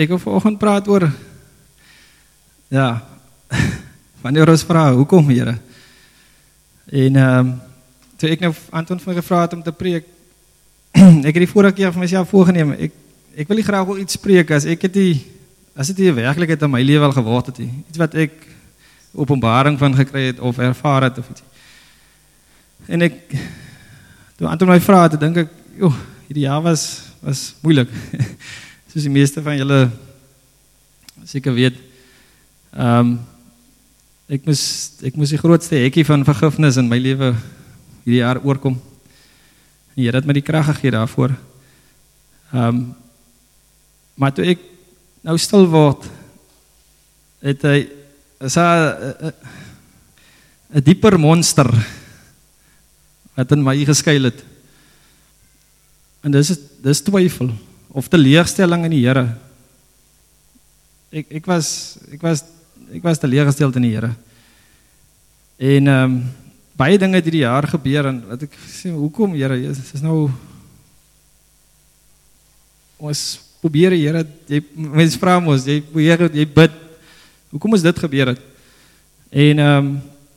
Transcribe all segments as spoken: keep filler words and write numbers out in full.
Ek wil vanoggend praat oor, ja, wanneer ons vra, hoekom, Here? En, um, toe ek nou Anton van gevra het om te preek, ek het die vorige keer vir myself voorgeneem, ek, ek wil nie graag oor iets spreek, as ek het die, as het die werkelijkheid in my lewe al geword het, iets wat ek openbaring van gekry het, of ervaar het, of iets. En ek, toe Anton my vraag, toe denk ek, joh, hierdie jaar was, was moeilik, soos die meeste van julle seker weet. Um, ek, moes, ek moes die grootste hekkie van vergifnis in my lewe hierdie jaar oorkom. En die Here het my die krag gegee daarvoor. Um, maar toe ek nou stil word, het hy, is hy een dieper monster wat in my geskuil het. En dis, dis twyfel, of teleurstelling in die Here. Ek, ek was, ek was, ek was teleurgesteld in die Here. En, um, baie dinge het hierdie jaar gebeur, en dat ek sê, hoekom, Here, is, is nou, ons probeer, Here, jy, mens vraag ons, jy, Here, jy bid, hoekom is dit gebeur het? En, um,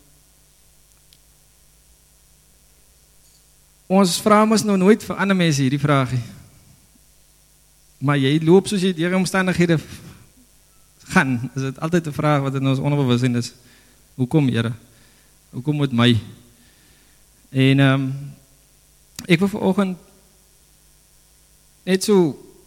ons vraag ons nou nooit vir ander mense hierdie vraag, maar jy loop soos jy deur omstandighede gaan, is dit altyd 'n vraag wat in ons onderbewussin is, hoekom, Here? Hoekom met my? En um, ek wil vanoggend net so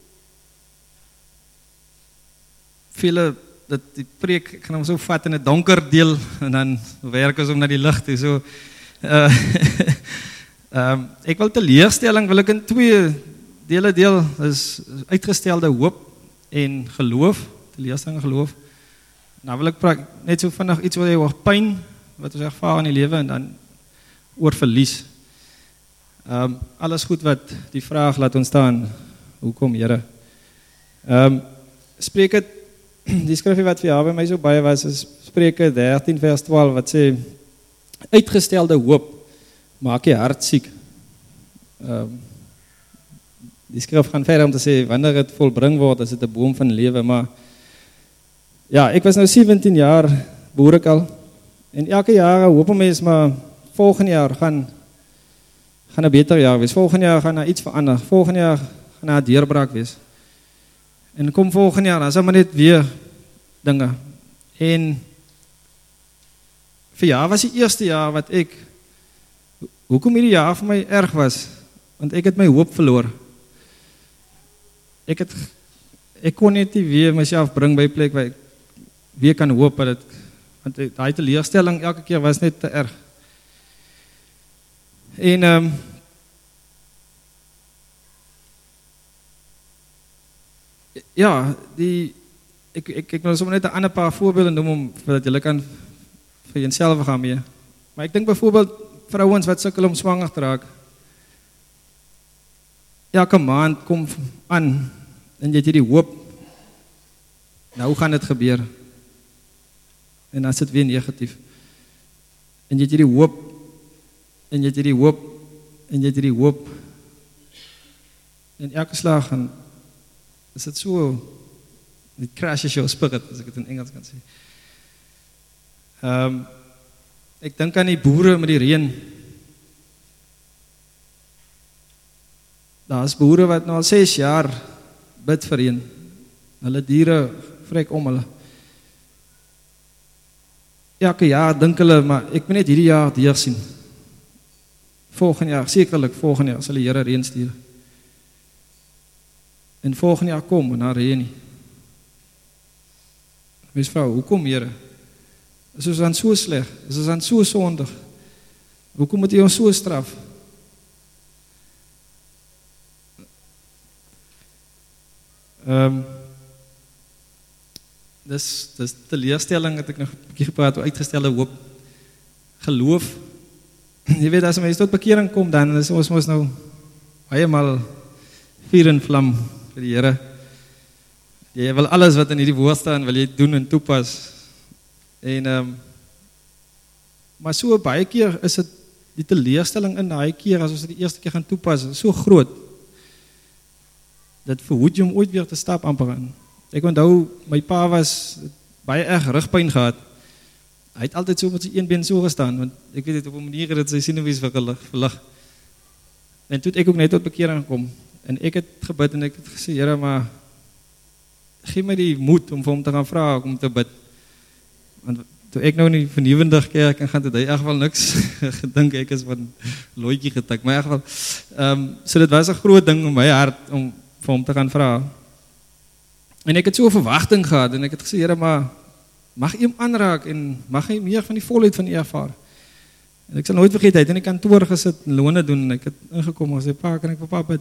vele, dat die preek, ek gaan hom so vat in 'n donker deel, en dan werk ons om na die lig toe, so, uh, um, ek wil teleurstelling, wil ek in twee dele deel, is uitgestelde hoop en geloof, teleurstelling en geloof. Nou wil ek praat, net so vinnig iets oor, oor pyn, wat ons ervaar in die lewe, en dan oor verlies. Um, alles goed wat die vraag laat ontstaan, hoekom, Here? Um, Spreuke, die skrifgie wat vir jaar by my so baie was, is Spreuke dertien vers twaalf, wat sê, uitgestelde hoop, maak jy hart siek. Um, die skrif gaan verder om te sê, wanneer het volbring word, is het 'n boom van lewe, maar ja, ek was nou sewentien jaar boer ek al, en elke jaar hoop mens, maar volgende jaar gaan, gaan 'n beter jaar wees, volgende jaar gaan daar iets verander, volgende jaar gaan daar 'n deurbraak wees, en kom volgende jaar, dan sal maar net weer dinge, en vir jaar was die eerste jaar wat ek, hoekom hierdie jaar vir my erg was, want ek het my hoop verloor, ek het, ek kon net nie weer myself bring by plek waar ek weer kan hoop, dat, want die teleurstelling elke keer was net te erg. En, um, ja, die, ek, ek, ek wil sommer net 'n ander paar voorbeelde noem, om, dat julle kan vir jyself gaan mee. Maar ek dink byvoorbeeld, vrouens wat sukkel om swanger te raak, elke maand kom aan, en jy het hierdie hoop, nou gaan dit gebeur, en dan is dit weer negatief, en jy het hierdie hoop, en jy het hierdie hoop, en jy het hierdie hoop, en elke slag, en is dit so, it crashes your spirit, as ek het in Engels kan sê. Um, ek dink aan die boere met die reën, daar is boere wat nou al ses jaar bid vir reën, hulle diere vrek om hulle. Elke jaar dink hulle, maar ek moet net hierdie jaar deur sien. Volgende jaar, sekerlik volgende jaar, sal die Here reën stuur. En volgende jaar kom, en dan reën nie. Mens vrou, hoekom, Here? Is ons dan so sleg? Is ons dan so sondig? Hoekom moet jy ons so straf? Um, dis, dis teleurstelling, het ek nog 'n bietjie gepraat oor uitgestelde hoop, geloof. Jy weet, as mens tot bekering kom, dan is ons mos nou baie mal vuur en vlam vir die Here. Jy wil alles wat in hierdie woord staan, wil jy doen en toepas. En, um, maar so baie keer is dit die teleurstelling in daai keer, as ons dit die eerste keer gaan toepas, so groot, dat verhoed jy om ooit weer te stap amper aan. Ek onthou, my pa was baie erg rugpyn gehad. Hy het altyd so met sy een been so gestaan, want ek weet het op 'n manier dat sy senuwees verlig, verlig. En toe het ek ook net tot bekering gekom, en ek het gebid, en ek het gesê, Here, maar, gee my die moed, om vir hom te gaan vra, om te bid. Want, toe ek nou in die vernuwendig kerk, en gaan toe, hy in geval niks, gedink ek is van looitjie getik, maar in geval, um, so dit was 'n groot ding in my hart, om vir hom te gaan vra. En ek het so 'n verwagting gehad, en ek het gesê, Here, maar, mag U hom aanraak, en mag hy meer van die volheid van U ervaar. En ek sal nooit vergeet, hy het in die kantoor gesit, en lone doen, en ek het ingekom, en sê, pa, kan ek vir pa bid?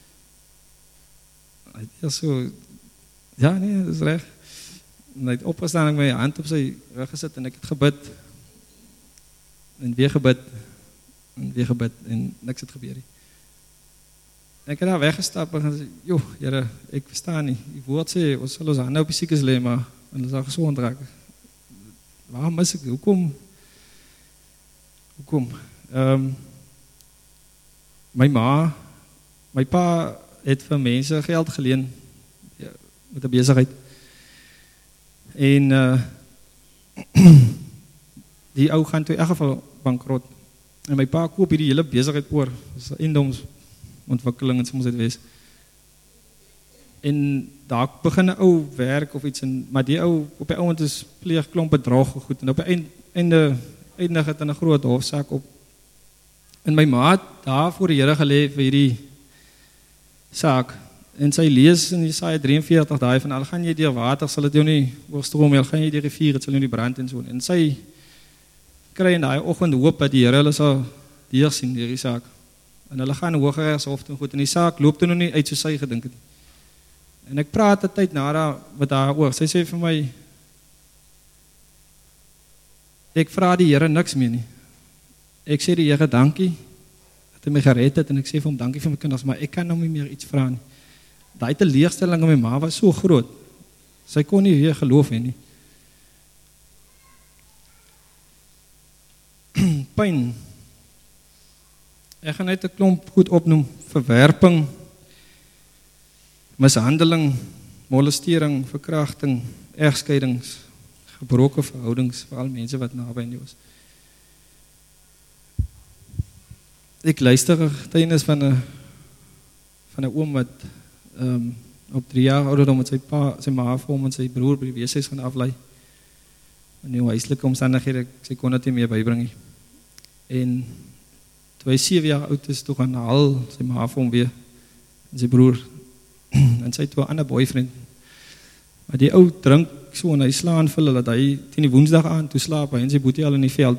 Hy het eers so, ja, nee, dat is reg. En hy het opgestaan, en my hand op sy rug gesit, en ek het gebid, en weer gebid, en weer gebid, en niks het gebeur nie. En ek het daar weggestap, en gesê, joh, Here, ek verstaan nie, die woord sê, ons sal ons hande op die siekes lê, maar, en hulle sal gesond raak. Waarom mis ek, hoekom, hoekom, um, my ma, my pa het vir mense geld geleen, ja, met 'n besigheid, en, uh, die ou gaan toe in elk geval bankrot, en my pa koop hierdie hele besigheid oor, dis 'n eiendomsontwikkeling, en soms dit wees, en daar begin 'n ou werk of iets, en, maar die ou, op die ouend is pleeg klomp bedrog goed, en op die einde, einde eindig het in 'n groot hofsaak op. En my ma het daar voor die Here gelê vir hierdie saak, en sy lees in Jesaja drie en veertig daai van, al gaan jy deur water, sal dit jou nie oorstroom nie, al gaan jy deur rivier, dit sal jou nie brand en so, en sy kry in daai oggend hoop dat die Here hulle sal deur sien deur die saak, en hulle gaan Hooggeregshof toe goed, en die saak loop toe nog nie uit soos sy gedink het. En ek praat 'n tyd na daar met haar oor, sy sê vir my, ek vra die Here niks meer nie. Ek sê die Here dankie, dat hy my gered het, en ek sê vir hom dankie vir my kinders, maar ek kan nou nie meer iets vra nie. Daai teleurstelling in my ma was so groot, sy kon nie weer geloof hê nie. Pyn, ek gaan net 'n klomp goed opnoem, verwerping, mishandeling, molestering, verkrachting, egskeidings, gebroke verhoudings, veral mense wat naby aan jou is. Ek luister 'n getuienis van 'n van 'n oom wat um, op drie jaar ouderdom met sy pa, sy ma vir hom en sy broer by die weeshuis gaan aflei. In die huislike omstandighede, sy kon dit nie meer bybring nie. En toe hy sewe jaar oud is, toe gaan haal sy ma vir hom weer, en sy broer, en sy toe 'n ander boyfriend. Maar die ou drink so, en hy slaan vir hulle, dat hy teen die woensdag aan, toe slaap hy, en sy boetie al in die veld.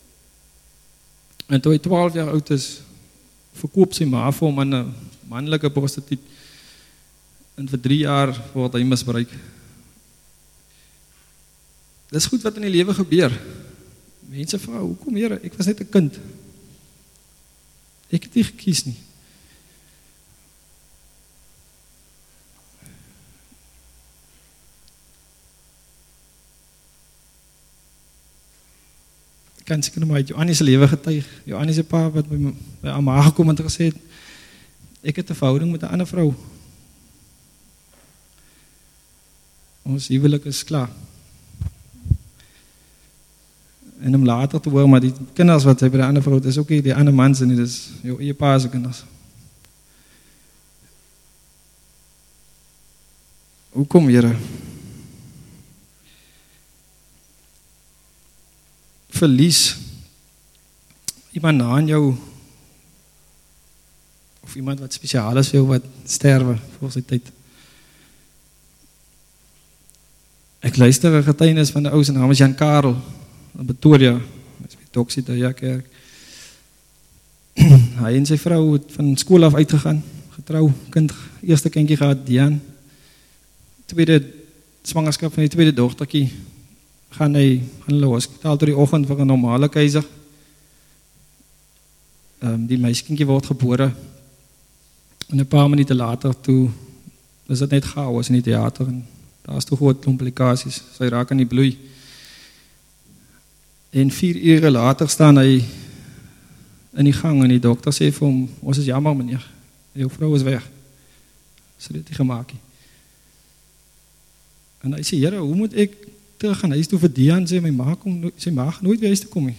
En toe hy twaalf jaar oud is, verkoop sy ma vir hom aan 'n manlike prostituut, en vir drie jaar word hy misbruik. Dis goed wat in die lewe gebeur. Mense vra, hoekom Here, ek was net 'n kind. Ek het nie gekies nie. Ek kan seker nog maar uit Johannes se lewe getuig. Johannes se pa wat by, by Amma gekom en gesê het, ek het 'n verhouding met 'n ander vrou. Ons huwelik is klaar. En om later te hoor, maar die kinders wat hy by die ander vrou, dis ook nie die ander mans nie, dis jou eie pa se kinders. Hoekom, Here? Verlies. Iemand na aan jou, of iemand wat spesiaal is vir jou, wat sterwe voor sy tyd. Ek luister 'n getuienis van 'n ou se naam is Jan Karel, in Pretoria, hy's by Doxie te Kerk. Hy en sy vrou het van skool af uitgegaan, getrou, kind, eerste kindjie gehad, Dian. Tweede swangerskap van die tweede dogtertjie, gaan hy gaan hulle hospitaal tot die oggend vir 'n normale keiser. Um, die meisiekindjie word gebore, en 'n paar minute later toe is dit net chaos in die theater, en daar is toe groot komplikasies, sy raak aan die bloei. En vier ure later staan hy in die gang, en die dokter sê vir hom, ons is jammer meneer, jou vrou is weg. Sy het dit nie gemaak nie. En hy sê, Here, hoe moet ek terug gaan huis toe vir Dian, sê my ma kom, sy mag nooit weer huis toe kom nie.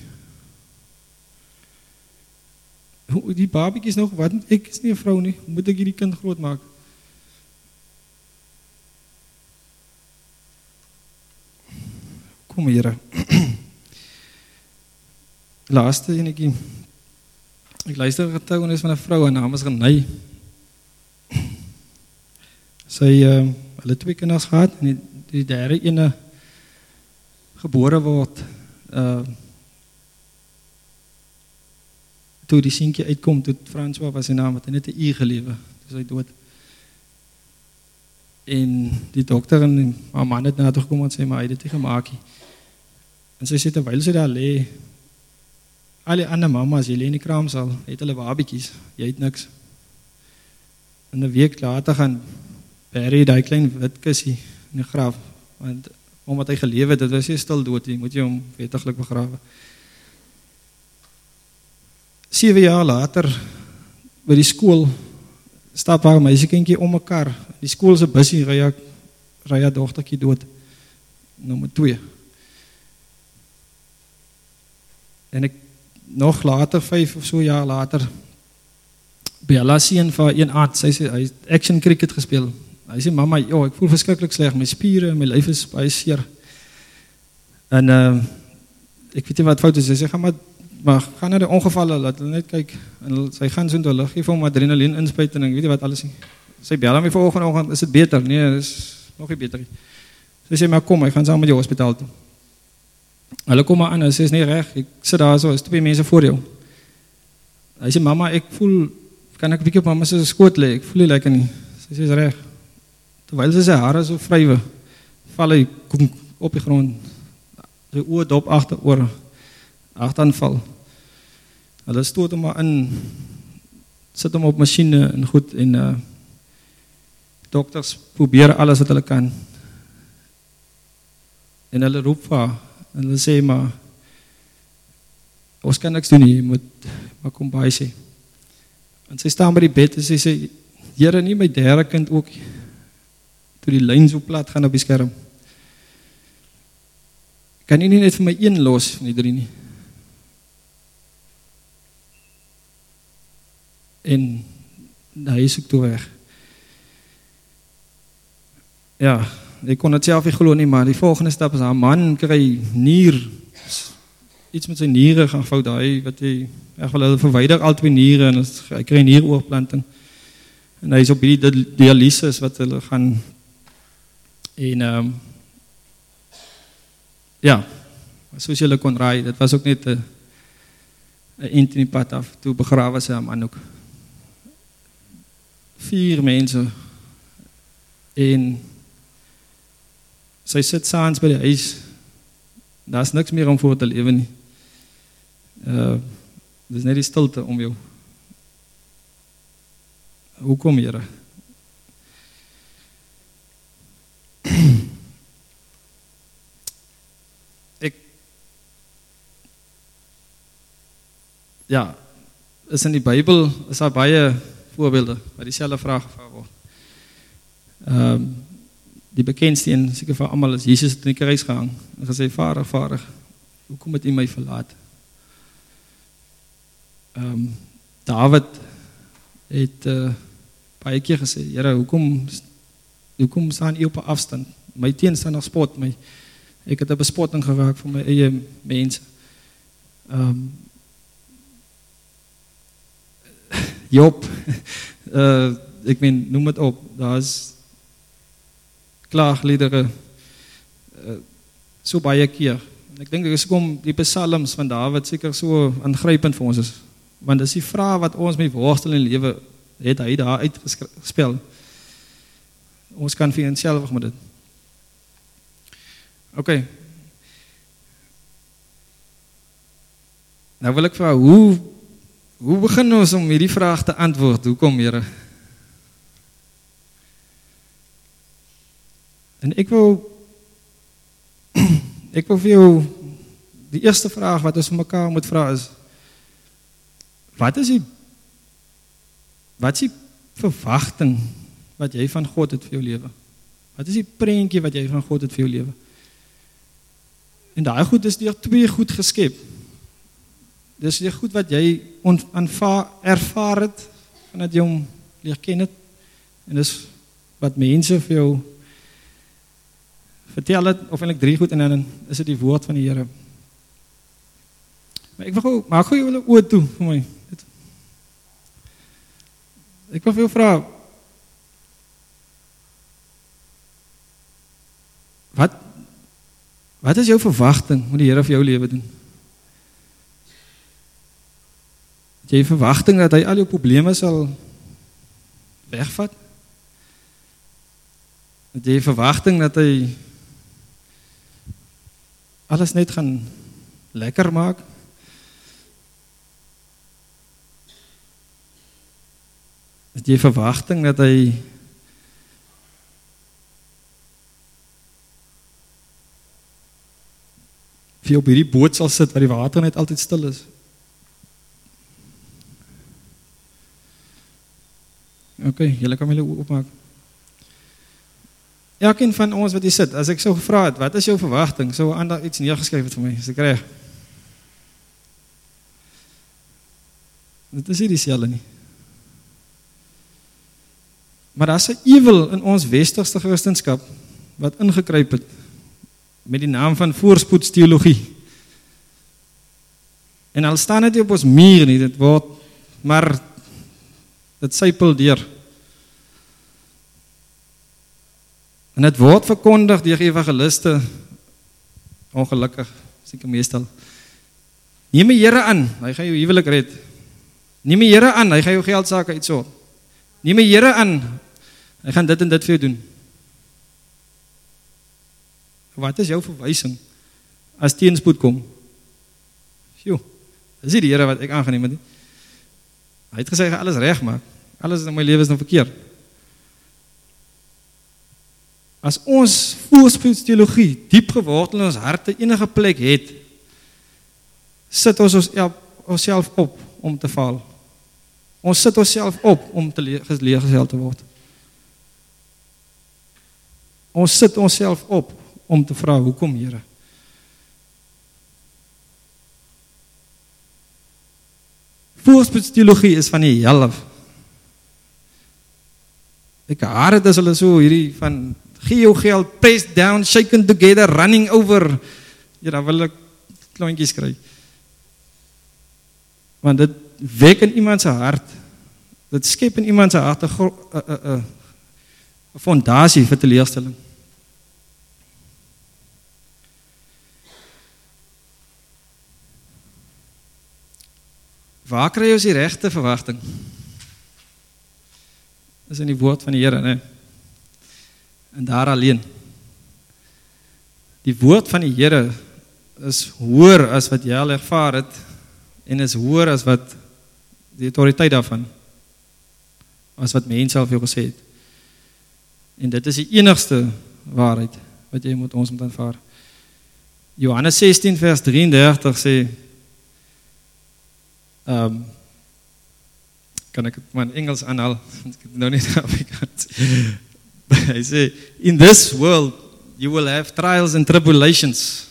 Die babiekie is nog, wat, ek is nie 'n vrou nie, moet ek hierdie kind groot maak? Kom Here. Laaste enetjie. Ek luister 'n getuienis van 'n vrou, haar naam is Renay. Sy uh, hulle twee kinders gehad en die, die derde ene gebore word uh, toe die seentjie uitkom, toe François was sy naam, het hy net 'n uur gelewe, toe sy dood. En die dokter en haar man het na toe gekom en sê, maar hy het dit nie gemaak nie. En sy sê, terwyl sy daar lê, al die ander mamas, jy lê in die kraamsaal, het hulle babiekies, jy het niks. En 'n week later gaan bury die klein wit kussie in die graf, want omdat hy gelewe het, dit was hy stil dood, jy moet jy hom wettiglik begrawe. Sewe jaar later, by die skool, stap haar meisiekindjie om mekaar, die skool se bussie ry ry haar dogtertjie dood, nommer twee. En ek, nog later, vyf of so jaar later, Bella seun vir een arts, sy sê, hy het action cricket gespeel. Hy sê, mama, joh, ek voel verskriklik sleg, my spiere, my lyf is baie seer. En uh, ek weet nie wat fout is, sy sê, ga maar, maar gaan na die ongevalle, laat hulle net kyk, en sy gaan so in die lig, geef hom adrenaline inspuit, en ek weet nie wat alles nie. Sy bel aan my vanoggend, oggend, is dit beter? Nee, dit is nog nie beter nie. Sy sê, maar kom, ek gaan saam met jou hospitaal toe. Hulle kom maar aan, sy is nie reg, ek sit daar so, is twee mense voor jou. Hy sê, mama, ek voel, kan ek 'n bietjie op mama se skoot lê, ek voel nie lekker nie. Sy sê, is reg. Terwyl sy sy hare so vrywe, val hy op die grond, sy oor dop agteroor, agteraanval. Hulle stoot hom maar in, sit hom op masjiene en goed, en uh, dokters probeer alles wat hulle kan. En hulle roep vir haar, en hulle sê, maar, ons kan niks doen nie, jy moet, maar kom by sê. En sy staan by die bed, en sy sê, Here, nie my derde kind ook, toe die lyn so plat gaan op die skerm. Kan jy nie net vir my een los, van die drie nie? En, hy is ook toe weg. Ja, ek kon het self nie glo nie, maar die volgende stap is, haar man kry nier, iets met sy niere gaan fout, hy, wat hy, ek wil hulle verwyder al twee niere, en hy kry nieroorplanting, en hy is op die dialysis, wat hulle gaan, en, um, ja, soos julle kon raai, dit was ook net, een eend in die pad af, toe begrawe sy haar man ook, vier mense, en, sy sit saans by die huis, daar is niks meer om voor te lewe nie. Uh, dit is net die stilte om jou. Hoekom, Here? Ek, ja, is in die Bybel, is daar baie voorbeelde, waar dieselfde vraag gevra word. Um, Die bekendste en seker vir almal is Jesus het in die kruis gehang en gesê, Vader, Vader, hoekom het U my verlaat? Um, David het uh, baie keer gesê, Here, hoekom, hoekom staan U op 'n afstand? My teenstander spot my. Ek het 'n bespotting geraak van my eie mense. Um, Job, uh, ek meen, noem het op, daar is klaagliedere, uh, so baie keer. En ek dink, as kom die psalms van David seker so aangrypend vir ons is, want dis die vraag wat ons met worstel in lewe, het hy daar uitgespel. Ons kan vir onsself met dit. Ok. Nou wil ek vraag, hoe, hoe begin ons om hierdie vraag te antwoord? Hoekom, Here? En ek wil, ek wil vir jou, die eerste vraag wat ons vir mekaar moet vraag is, wat is die, wat is die verwagting wat jy van God het vir jou lewe? Wat is die prentjie wat jy van God het vir jou lewe? En daai goed is deur twee goed geskep. Dis die goed wat jy aanvaar, ervaar het, vandat jy hom leer ken het, en dis wat mense vir jou vertel het, of eintlik drie goed, en dan is dit die woord van die Here. Maar ek wil gou, maak gou jou oë toe vir my. Ek wil vir jou vra, wat, wat is jou verwagting met die Here vir jou lewe doen? Het jy verwagting dat hy al jou probleme sal wegvat? Het jy verwagting dat hy alles net gaan lekker maak? Het jy verwagting dat hy vir jou op hierdie boot sal sit, waar die water net altyd stil is? Ok, julle kan my hulle opmaak. Elkeen van ons wat hier sit, as ek so gevra het, wat is jou verwagting? Sou ander iets neergeskryf het vir my, as ek reg. Dit is nie dieselfde nie. Maar daar is 'n ewel in ons westerse Christendom wat ingekruip het met die naam van voorspoedsteologie. En al staan dit op ons muur nie, dit word, maar dit sypel deur. En dit word verkondig deur evangeliste, ongelukkig, seker meestal. Neem die Here aan, hy gaan jou huwelik red. Neem die Here aan, hy gaan jou geld sake uitsort. Neem die Here aan, hy gaan dit en dit vir jou doen. Wat is jou verwysing as teenspoed kom? Sjoe, dis nie die Here wat ek aangeneem het nie. Hy het gesê, hy gaan alles reg maak. Alles in my lewe is nou verkeerd. As ons voorspoedsteologie diep gewortel in ons harte enige plek het, sit ons onsself op om te faal. Ons sit onsself op om te leergestel te word. Ons sit onsself op om te vra, hoekom, Here? Voorspoedsteologie is van die hel af. Ek haat dit as hulle so hierdie van gee jou geld, pressed down, shaken together, running over. Ja, dan wil ek klontjies kry. Want dit wek in iemand se hart. Dit skep in iemand se hart 'n 'n 'n fondasie vir teleurstelling. Waar kry ons die regte verwagting? Dis in die woord van die Here, né? En daar alleen. Die woord van die Here is hoër as wat jy al ervaar het, en is hoër as wat die autoriteit daarvan, as wat mense al vir jou gesê het. En dit is die enigste waarheid wat jy moet ons moet aanvaar. Johannes sestien vers drieëndertig sê, um, kan ek het maar in Engels aanhaal, ek het nou nie in Afrikaans. Hy sê, in this world you will have trials and tribulations,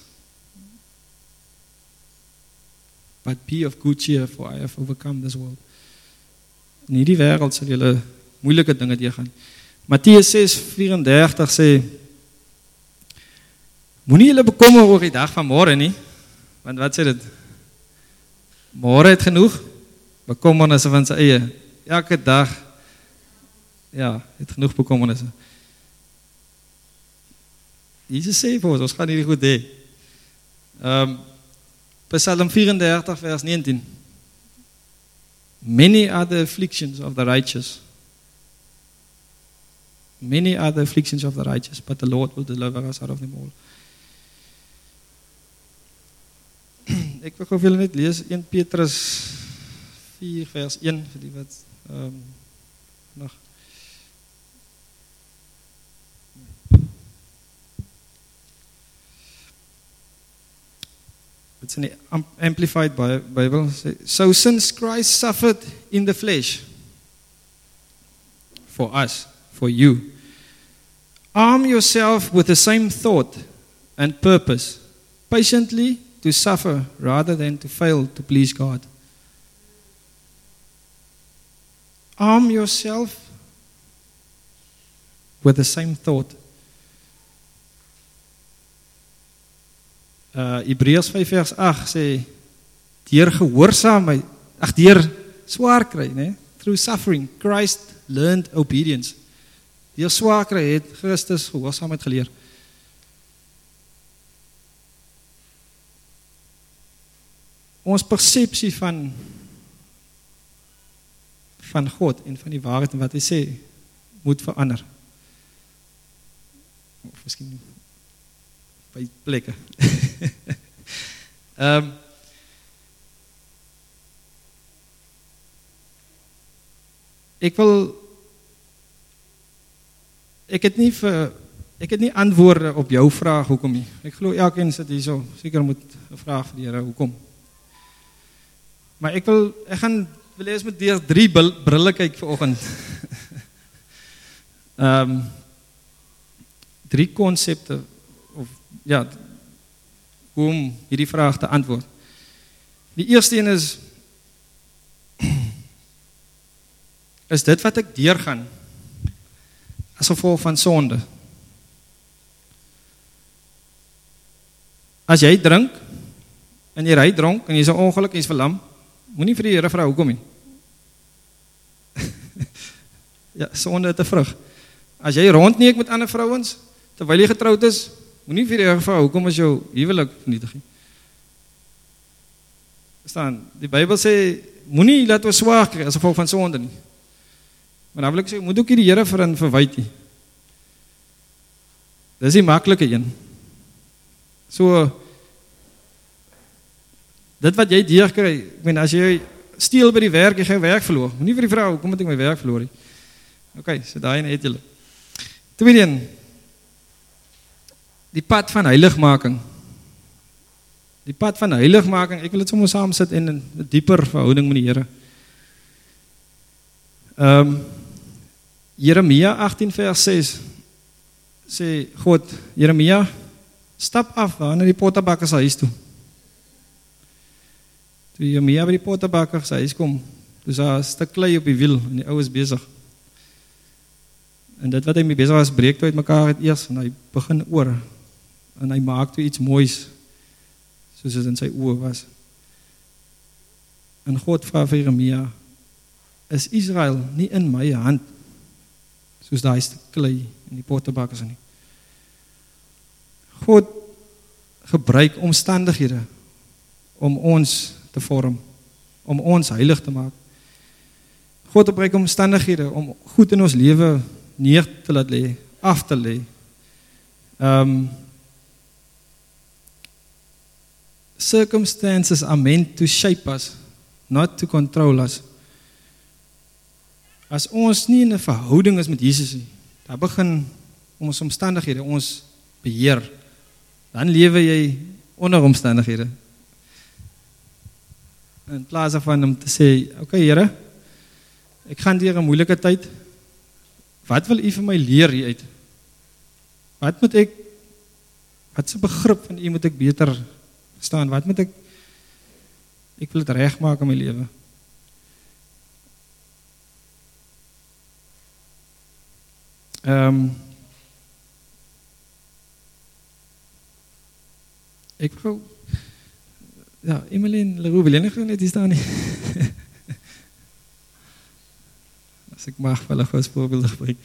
but be of good cheer, for I have overcome this world. In hierdie wêreld sal julle moeilike dinge deurgaan. Matteus ses vyf-en-dertig sê, moenie julle bekommer oor die dag van môre nie, want wat sê dit? Môre het genoeg bekommernisse van sy eie. Elke dag, ja, het genoeg bekommernisse. Jesus sê vir ons, ons gaan hierdie goed hê. Um, Psalm vyf-en-dertig vers negentien. Many are the afflictions of the righteous. Many are the afflictions of the righteous, but the Lord will deliver us out of them all. Ek wil gou vir julle net lees Eerste Petrus vier vers een vir die wat um, nog It's an amplified Bible. So since Christ suffered in the flesh for us, for you, Arm yourself with the same thought and purpose, patiently to suffer rather than to fail to please God. Arm yourself with the same thought. Uh, Hebreërs vyf vers agt sê, deur gehoorsaamheid, ag deur swaar kry, né? Through suffering, Christ learned obedience. Deur swaar kry het Christus gehoorsaamheid geleer. Ons persepsie van van God en van die waarheid en wat hy sê, moet verander. Of miskien by plekke. um, ek wil ek het nie vir ek het nie antwoorde op jou vraag hoekom nie. Ek glo elkeen sit hierso seker moet 'n vraag vir die Here hoekom. Maar ek wil ek gaan wil eers met deur drie brille kyk vanoggend. Ehm um, drie konsepte of ja, hoe om hierdie vraag te antwoord. Die eerste een is is dit wat ek deurgaan as gevolg van sonde. As jy drink en jy ry dronk en jy's 'n ongeluk en jy's verlam, moenie vir die Here vra hoekom nie. Ja, sonde het 'n vrug. As jy rondneek met ander vrouens terwyl jy getroud is, moenie vir die Here vra hoekom is jou huwelik vernietig nie. Verstaan? Die Bybel sê moenie laat ons swaar kry as gevolg van sonde nie. Maar dan wil ek sê moet ook nie die Here vir in verwyd nie. Dis die maklike een. So dit wat jy deurkry, ek meen as jy steel by die werk, jy gaan werk verloor. Moenie vir die vrou, hoekom het ek my werk verloor nie? OK, so daai en het julle. Tweede een, die pad van heiligmaking. Die pad van heiligmaking, ek wil dit sommer saam sit in 'n dieper verhouding met die Here. Ehm um, Jeremia agtien vers ses sê God, Jeremia, stap af na die pottebakker se huis toe. Toe Jeremia by die pottebakker se huis kom, dis daar 'n stuk klei op die wiel en die ou is besig. En dit wat hy mee besig was, breek toe uit mekaar het eers en hy begin oor en hy maak toe iets moois soos dit in sy oë was. En God vra vir Jeremia, is Israel nie in my hand soos daai stuk klei in die pottebakker se nie. God gebruik omstandighede om ons te vorm, om ons heilig te maak. God gebruik omstandighede om goed in ons lewe neer te laat lê, af te lê. Um, circumstances are meant to shape us, not to control us. As ons nie in 'n verhouding is met Jesus nie, dan begin ons omstandighede ons beheer. Dan lewe jy onder omstandighede. In plaas van om te sê, oké okay, Here, ek gaan deur 'n moeilike tyd. Wat wil U vir my leer hieruit? Wat moet ek, wat se begrip van U moet ek beter verstaan? Wat moet ek, ek wil dit regmaak in my lewe. Ehm um, Ek wou, ja, Emeline Leroux, wil jy nie net hier staan nie? As ek mag wel 'n goeie voorbeeld gebruik.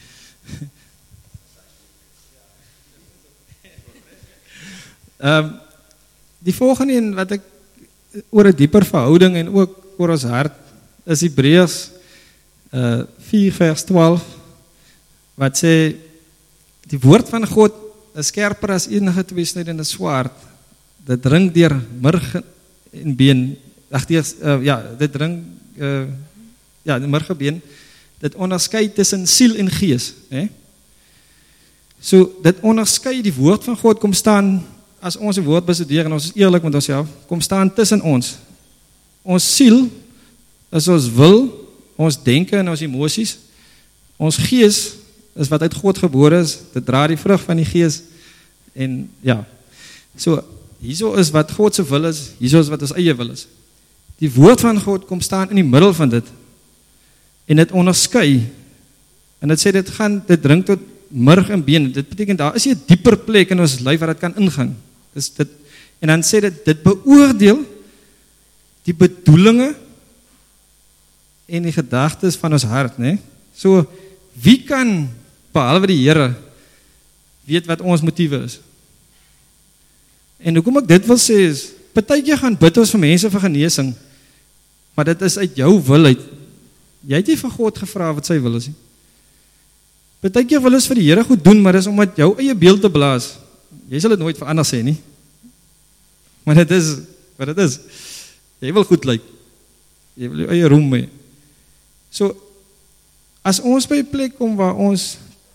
Ehm um, die volgende een wat ek oor 'n dieper verhouding en ook oor ons hart is Hebreërs uh vier vers twaalf wat sê die woord van God is skerper as enige tweesnydende swaard. Dit dring deur murg en been. Ag deur uh, ja, dit dring uh, ja, die murg en been. Dit onderskei tussen siel en gees, hè? So dit onderskei die woord van God kom staan as ons die woord bestudeer en ons is eerlik met onsself, kom staan tussen ons. Ons siel is ons wil, ons denke en ons emosies. Ons gees is wat uit God gebore is, dit dra die vrug van die Gees, en ja, so, hierso is wat God se wil is, hierso is wat ons eie wil is. Die woord van God kom staan in die middel van dit, en dit onderskei, en dit sê dit gaan, dit dring tot murg en been, dit beteken daar is 'n dieper plek in ons lyf waar dit kan ingaan, dis dit, en dan sê dit, dit beoordeel die bedoelinge en die gedagtes van ons hart, né? So, wie kan, behalwe die Here, weet wat ons motiewe is? En hoekom ek dit wil sê is, partykeer gaan bid ons vir mense vir genesing, maar dit is uit jou wil uit. Jy het nie vir God gevra wat sy wil is nie. Partykeer wil ons vir die Here goed doen, maar dit is omdat jou eie beeld te blaas. Jy sal dit nooit verander sê nie. Maar dit is wat dit is. Jy wil goed lyk. Jy wil jou eie roem hê. So, as ons by 'n plek kom waar ons,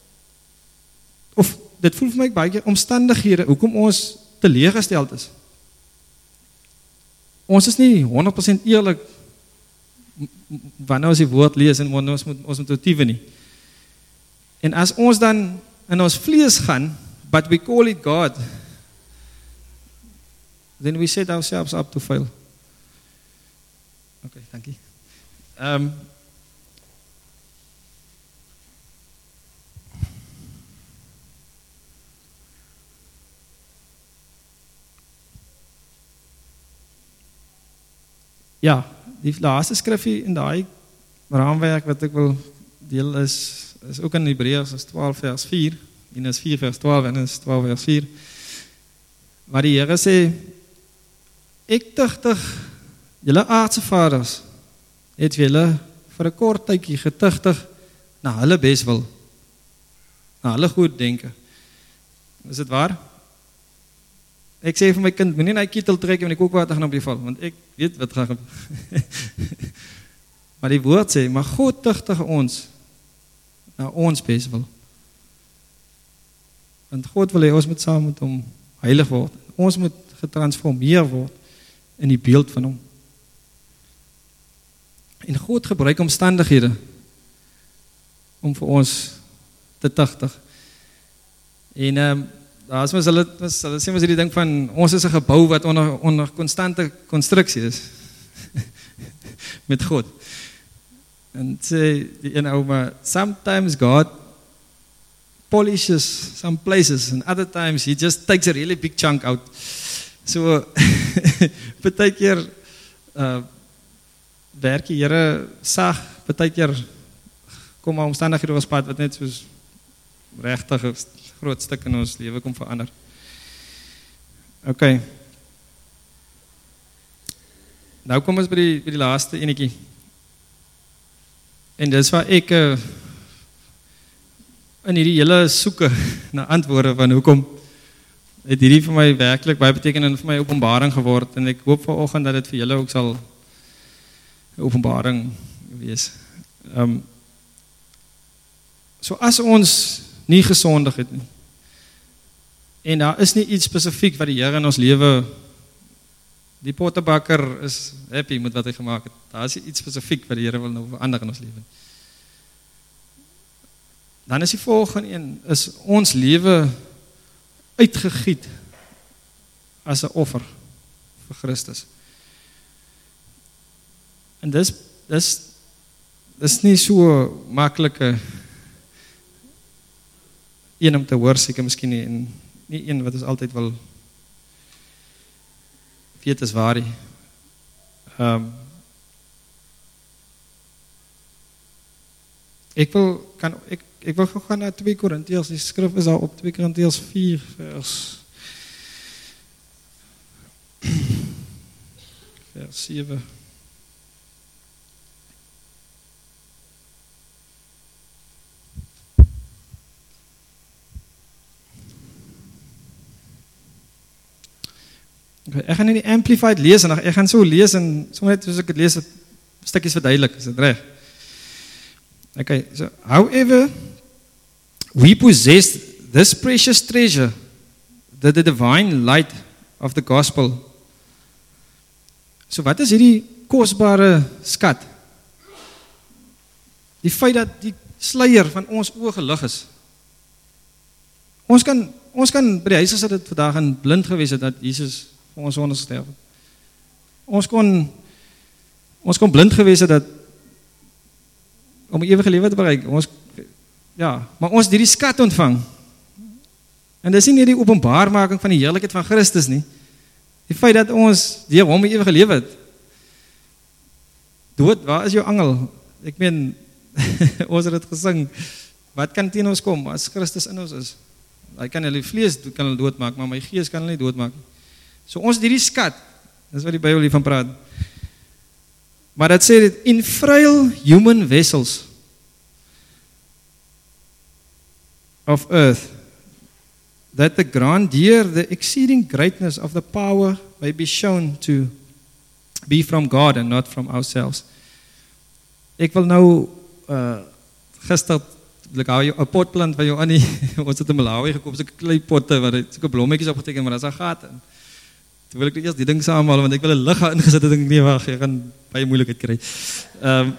of dit voel vir my baie keer omstandighede, hoekom ons teleurgesteld is. Ons is nie honderd persent eerlik wanneer ons die woord lees en wanneer ons moet ons motiewe nie. En as ons dan in ons vlees gaan, but we call it God, then we set ourselves up to fail. Okay, dankie. Um, ja, die laaste skrifgie in daai raamwerk wat ek wil deel is, is ook in Hebreërs is twaalf vers vier, en is vier vers twaalf en is twaalf vers vier, waar die Here sê, ek tugtig julle aardse vaders, het julle vir 'n kort tydjie getugtig na hulle beswil, na hulle goed denke. Is dit waar? Ek sê vir my kind, moenie na die ketel trek en die kookwater gaan op die val, want ek weet wat gaan gebeur. Maar die woord sê, maar God tugtig ons na ons beswil. Want God wil hê ons moet saam met hom heilig word. Ons moet getransformeer word in die beeld van hom. En God gebruik omstandighede om vir ons te tugtig. En ehm um, daar is mos hulle hulle sê mos hierdie ding van ons is 'n gebou wat onder onder konstante konstruksie is met God. En sê die een ou maar sometimes God polishes some places and other times he just takes a really big chunk out. So partykeer uh werk die Here sag, partykeer kom maar omstandighede op ons pad wat net soos regtig groot stuk in ons lewe kom verander. Okay. Nou kom ons by die, by die laaste enetjie. En dis waar ek uh, in hierdie hele soeke na antwoorde van hoekom het hierdie vir my werklik baie beteken en vir my openbaring geword en ek hoop vanoggend dat dit vir julle ook sal openbaring wees. Um, so as ons nie gesondig het nie, en daar is nie iets spesifiek wat die Here in ons lewe, die pottebakker is happy met wat hy gemaak het, daar is iets spesifiek wat die Here wil nou verander in ons lewe. Dan is die volgende een, is ons lewe uitgegiet as 'n offer vir Christus. En dis, dis, dis nie so maklike een om te hoor, seker miskien nie, en nie een wat ons altyd wil weet is waar nie. Um, ek wil, kan, ek, ek wil gaan na twee Korintiërs, die skrif is daar op twee Korintiërs vier vers vers sewe. Okay, ek gaan in die Amplified lees en ek gaan so lees en sommer net soos ek het lees, stukkies verduidelik, is dit reg? Okay, so however we possess this precious treasure, the, the divine light of the gospel. So wat is hierdie kosbare skat? Die feit dat die sluier van ons oë gelig is. Ons kan ons kan by die huis gesit het vandag en blind gewees het dat Jesus vir ons sondes gesterf het. Ons kon ons kon blind gewees het dat om die ewige lewe te bereik. Ons ja, maar ons het hierdie skat ontvang. En dis nie net die openbaarmaking van die heerlikheid van Christus nie. Die feit dat ons deur hom die ewige lewe het. Dood, waar is jou angel? Ek meen, ons het dit gesing, wat kan teen ons kom as Christus in ons is? Hy kan hulle vlees kan hulle doodmaak, maar my gees kan hulle nie doodmaak. So ons het hierdie skat, dis wat die Bybel hiervan praat. Maar dit sê dit, in frail human vessels of earth, that the grandeur, the exceeding greatness of the power may be shown to be from God and not from ourselves. Ek wil nou, uh, gister, ek hou jou, 'n potplant van jou aan die, ons het in Malawi gekoop, so'n klei potte, waar het so'n blommetjies opgeteken, maar daar is 'n gat in. Toe wil ek eers die ding saamhaal, want ek wil 'n lig ingesit het, en ek nee, wacht, ek gaan baie moeilikheid kry. Um,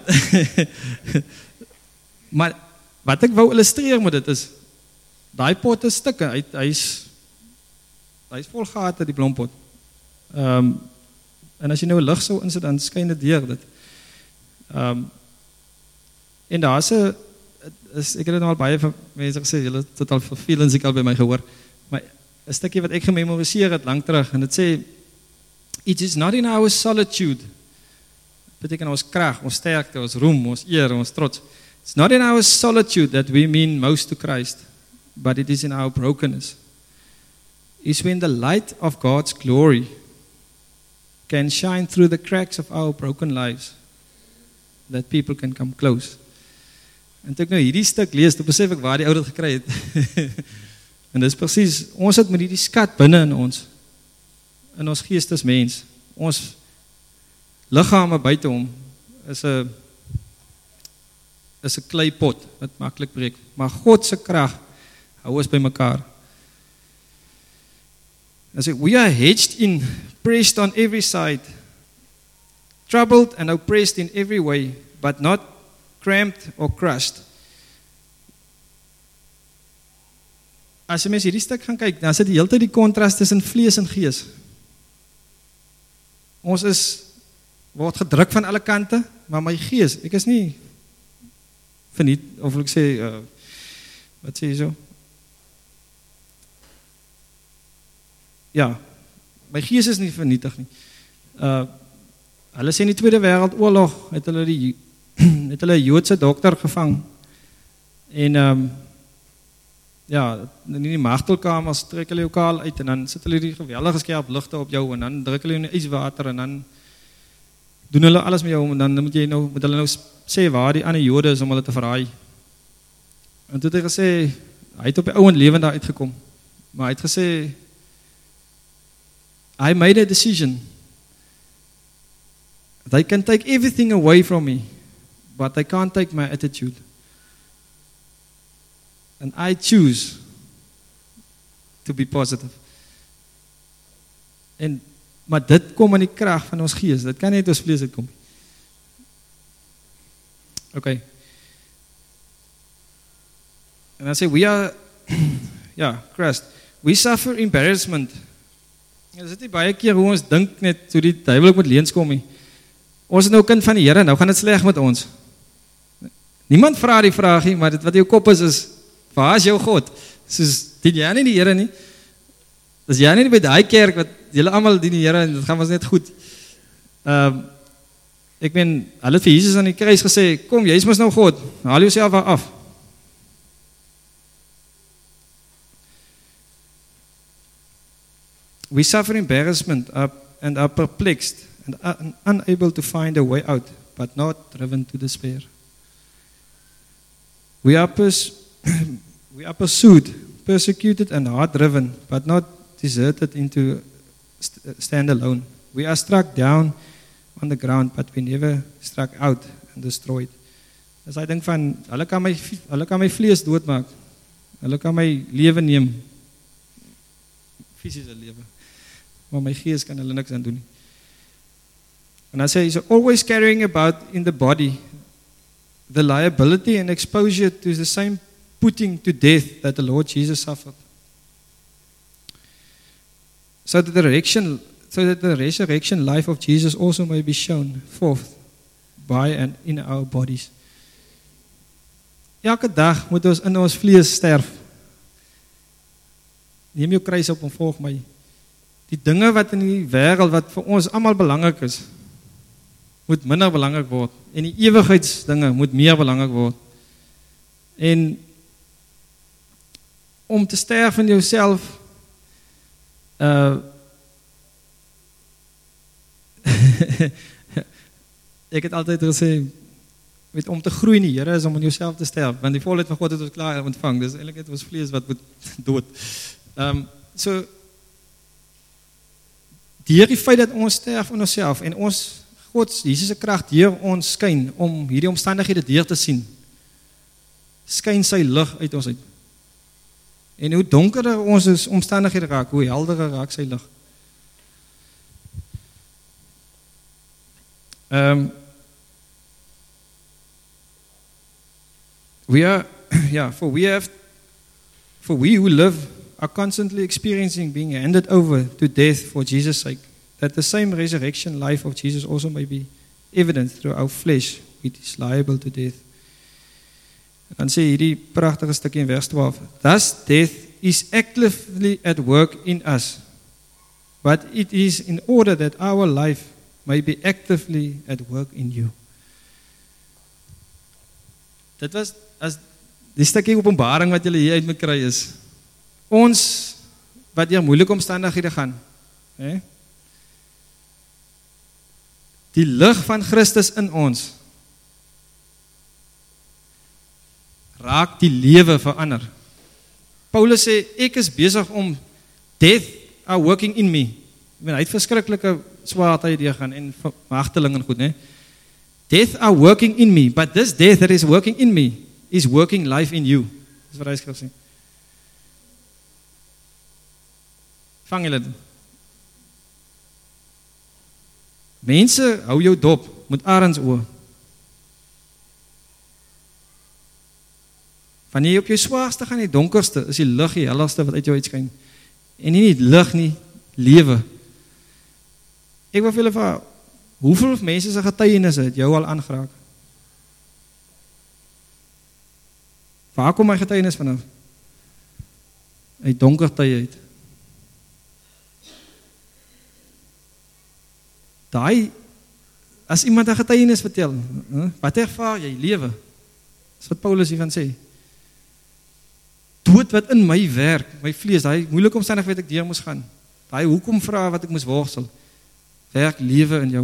maar, wat ek wou illustreer met dit is, daai pot is stukke, hy, hy is hy is vol gate, die blompot. Um, en as jy nou 'n lig sou insit, dan skyn dit deur dit. Um, en daar is 'n, is, ek het dit nou al baie van mense gesê, julle het totaal vervelend ek al by my gehoor, maar 'n stukkie wat ek gememoriseer het lang terug, en dit sê, it is not in our solitude, beteken ons krag, ons sterkte, ons roem, ons eer, ons trots, it's not in our solitude that we mean most to Christ, but it is in our brokenness. It's when the light of God's glory can shine through the cracks of our broken lives that people can come close. En toe ek nou hierdie stuk lees, toe besef ek waar die ou dit gekry het. En dis presies, ons het met hierdie skat binne in ons, in ons geestesmens, ons liggame buite hom, is 'n is 'n kleipot, wat maklik breek, maar God se krag hou ons by mekaar. En sê, we are hedged in, pressed on every side, troubled and oppressed in every way, but not cramped or crushed. As jy mens hierdie stuk gaan kyk, dan sit die hele tyd die kontras tussen vlees en gees. Ons is, word gedruk van alle kante, maar my gees, ek is nie verniet, of wil ek sê, uh, wat sê jy so? Ja, my gees is nie vernietig nie. Uh, hulle sê in die Tweede Wêreldoorlog het hulle die het hulle 'n Joodse dokter gevang. En um, ja, in die martelkamers trek hulle jou kaal uit en dan sit hulle die geweldige skerp ligte op jou en dan druk hulle jou in yswater en dan doen hulle alles met jou en dan moet jy nou moet hulle nou sê waar die ander Jode is om hulle te verraai. En toe het hy gesê, hy het op die ouend lewend daar uitgekom. Maar hy het gesê, I made a decision. They can take everything away from me, but they can't take my attitude. And I choose to be positive. En, maar dit kom in die krag van ons gees, dit kan nie uit ons vlees uitkom. Okay. En dan sê, we are, ja, Christ, we suffer embarrassment. Dit is nie baie keer hoe ons dink net, so die duiwel moet leens kom nie. Ons is nou kind van die Here, nou gaan dit sleg met ons. Niemand vra die vraag nie, maar dit wat in jou kop is, is, waar is jou God? Soos, dien jy nie die Here nie? Is jy nie by die kerk, wat julle almal dien die Here, en dit gaan ons net goed. Um, ek meen, hulle het vir Jesus aan die kruis gesê, kom, jy is mos nou God, haal jouself af. We suffer embarrassment and are perplexed and are unable to find a way out, but not driven to despair. We are, pers- we are pursued, persecuted and hard-driven, but not deserted into st- stand alone. We are struck down on the ground, but we never struck out and destroyed. As hy dink van, hulle kan my, hulle kan my vlees doodmaak, hulle kan my lewe neem, fisiese lewe, maar my gees kan hulle niks aan doen nie. En dan sê hy, so always carrying about in the body the liability and exposure to the same putting to death that the Lord Jesus suffered. So that the resurrection, so that the resurrection life of Jesus also may be shown forth by and in our bodies. Elke dag moet ons in ons vlees sterf. Neem jou kruis op en volg my. Die dinge wat in die wêreld wat vir ons almal belangrik is, moet minder belangrik word. En die ewigheidsdinge moet meer belangrik word. En om te sterf in jouself, uh, ek het altyd gesê, weet, om te groei in die Here is om in jouself te sterf, want die volheid van God het ons klaar ontvang, dus eintlik het ons vlees wat moet dood. Um, so, deur die feit dat ons sterf in onsself, en ons, God, Jesus' krag deur ons skyn, om hierdie omstandighede deur te sien, skyn sy lig uit ons uit. En hoe donkerder ons omstandighede raak, hoe helderder raak sy lig. Um, we are, yeah, for we have, for we who live are constantly experiencing being handed over to death for Jesus' sake, that the same resurrection life of Jesus also may be evident through our flesh, which is liable to death. Dan sê hierdie pragtige stukkie in vers twaalf, thus death is actively at work in us, but it is in order that our life may be actively at work in you. Dit was, as die stukkie openbaring wat julle hier uit moet kry is, ons, wat hier moeilike omstandighede gaan, he? Die lig van Christus in ons, raak die lewe verander. Paulus sê, ek is besig om death are working in me. Ek ben, hy het verskriklike swaarheid deurgaan en marteling en goed, ne? Death are working in me, but this death that is working in me is working life in you. Dis wat hy skryf sê. Vang julle dit. Mense, hou jou dop met arendsoë. Wanneer jy op jou swaarste gaan, die donkerste, is die lig die helligste wat uit jou uitskyn. En nie die lig nie, lewe. Ek wil vir julle vraag, hoeveel mense se getuienis het jou al aangeraak? Waar kom my getuienis vanaf? Uit donker tye uit. Daai, as iemand 'n getuienis vertel, wat ervaar jy? Lewe. Dis wat Paulus hiervan sê. Dood wat in my werk, my vlees, daai moeilike omstandighede wat ek deur moes gaan, daai hoekom vra wat ek moes worstel, werk lewe in jou.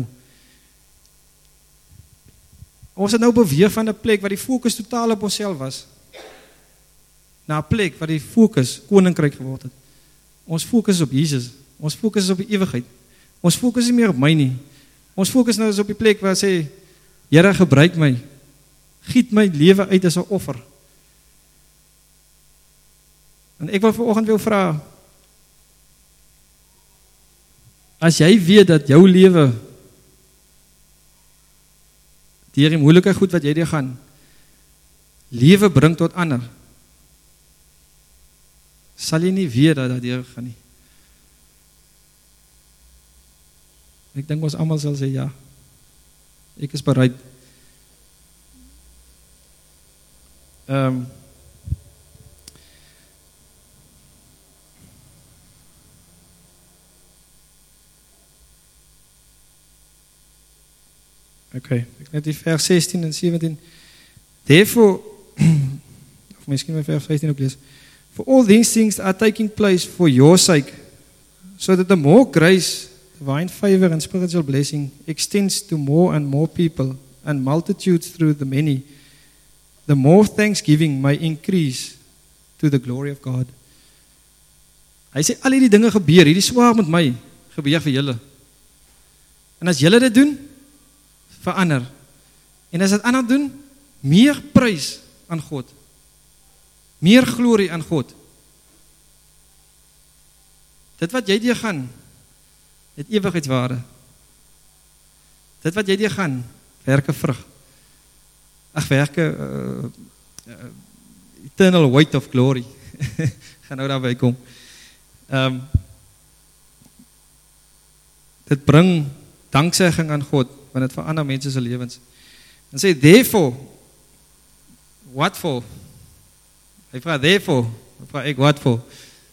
Ons het nou beweeg van 'n plek waar die fokus totaal op onsself was, na 'n plek waar die fokus koninkryk geword het. Ons fokus is op Jesus, ons fokus is op die ewigheid, ons fokus nie meer op my nie, ons fokus nou is op die plek waar sê, Here, gebruik my, giet my lewe uit as 'n offer. En ek wil vanoggend wil vra, as jy weet dat jou lewe deur die moeilike goed wat jy deur gaan, lewe bring tot ander, sal jy nie weet dat dat deur gaan nie. Ek dink ons almal sal sê ja. Ek is bereid. Ehm um, Okay, ek net die vers sixteen en seventeen. Therefore, of miskien my vers vyftien ook lees. For all these things are taking place for your sake, so that the more grace, divine favor and spiritual blessing extends to more and more people and multitudes through the many, the more thanksgiving may increase to the glory of God. Hy sê, al hierdie dinge gebeur, hierdie swaar met my, gebeur vir julle. En as julle dit doen, verander. En as dit ander doen, meer prys aan God. Meer glorie aan God. Dit wat jy deur gaan, het ewigheidswaarde. Dit wat jy deur gaan, werk 'n vrug. ag werke uh, uh, eternal weight of glory. Gaan nou daarby kom. Um, dit bring danksegging aan God, want dit verander mense se lewens. En sê, therefore, what for? Hy vra, therefore, hy vra ek, what for?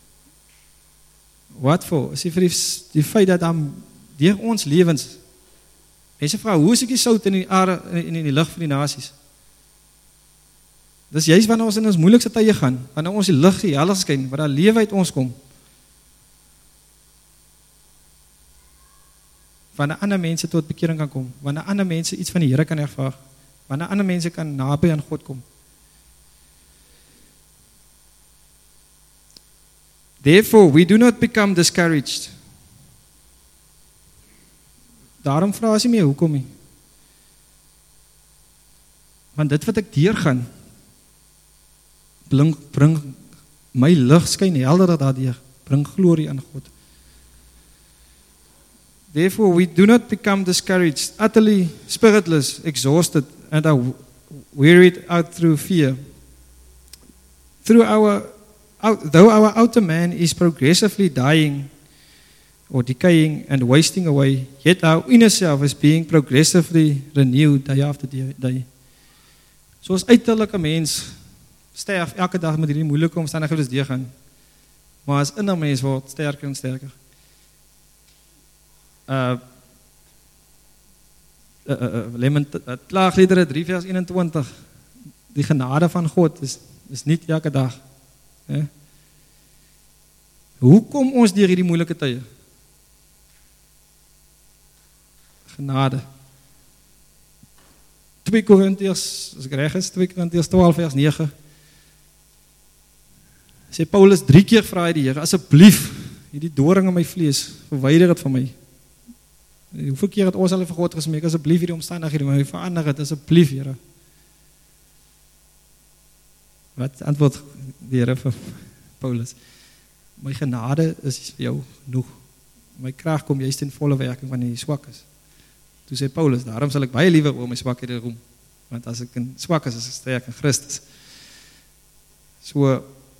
What for? Sê vir die, die feit dat dan deur ons lewens, mense vra, hoe is ek die sout in die aarde en in die lig van die nasies? Dis juist wanneer ons in ons moeilikste tye gaan, wanneer ons die lig die helder skyn, wat daar lewe uit ons kom. Wanneer ander mense tot bekering kan kom, wanneer ander mense iets van die Here kan ervaar, wanneer ander mense kan naby aan God kom. Therefore, we do not become discouraged. Daarom vra as jy meer, hoekom nie? Want dit wat ek deurgaan, bring, bring my lig skyn helder daardeur, bring glorie aan God. Therefore, we do not become discouraged, utterly spiritless, exhausted, and are wearied out through fear. Through our, out, though our outer man is progressively dying or decaying and wasting away, yet our inner self is being progressively renewed day after day. Soos uiterlike mens sterf elke dag met hierdie moeilike omstandighede deurgaan, maar as inner mens word sterker en sterker. Uh, uh, uh, uh, Klaagliedere drie vers eenentwintig, die genade van God is, is nie elke dag. Eh? Hoe kom ons deur hierdie moeilike tye? Genade. twee Korintiërs, as ek reg is, twee Korintiërs twaalf vers nege, sê Paulus drie keer vra hy die Here, asseblief, hierdie doring in my vlees, verwyder dit van my. Hoeveel keer het ons al vir God gesmeek, asseblief hierdie omstandighede, maar hy verander het, asseblief Here. Wat antwoord die Here vir Paulus? My genade is vir jou genoeg. My krag kom juist in volle werking wanneer jy swak is. Toe sê Paulus, daarom sal ek baie liewer oor my swakhede roem, want as ek in swak is, is ek sterk in Christus. So,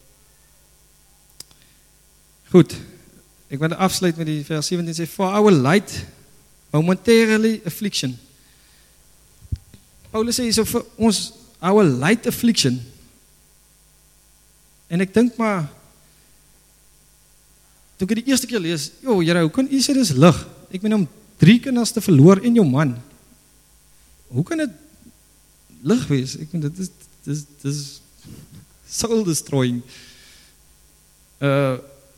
goed, ek wil afsluit met die vers sewentien, sê, for our light, momentarily affliction. Paulus sê, so vir ons, our light affliction, en ek dink maar, toe ek die eerste keer lees, jo, Here, hoe kan u sê dis lig? Ek ben om drie kinders te verloor en jou man. Hoe kan dit lig wees? Ek ben, dit is, dit is, dit is soul destroying. Uh,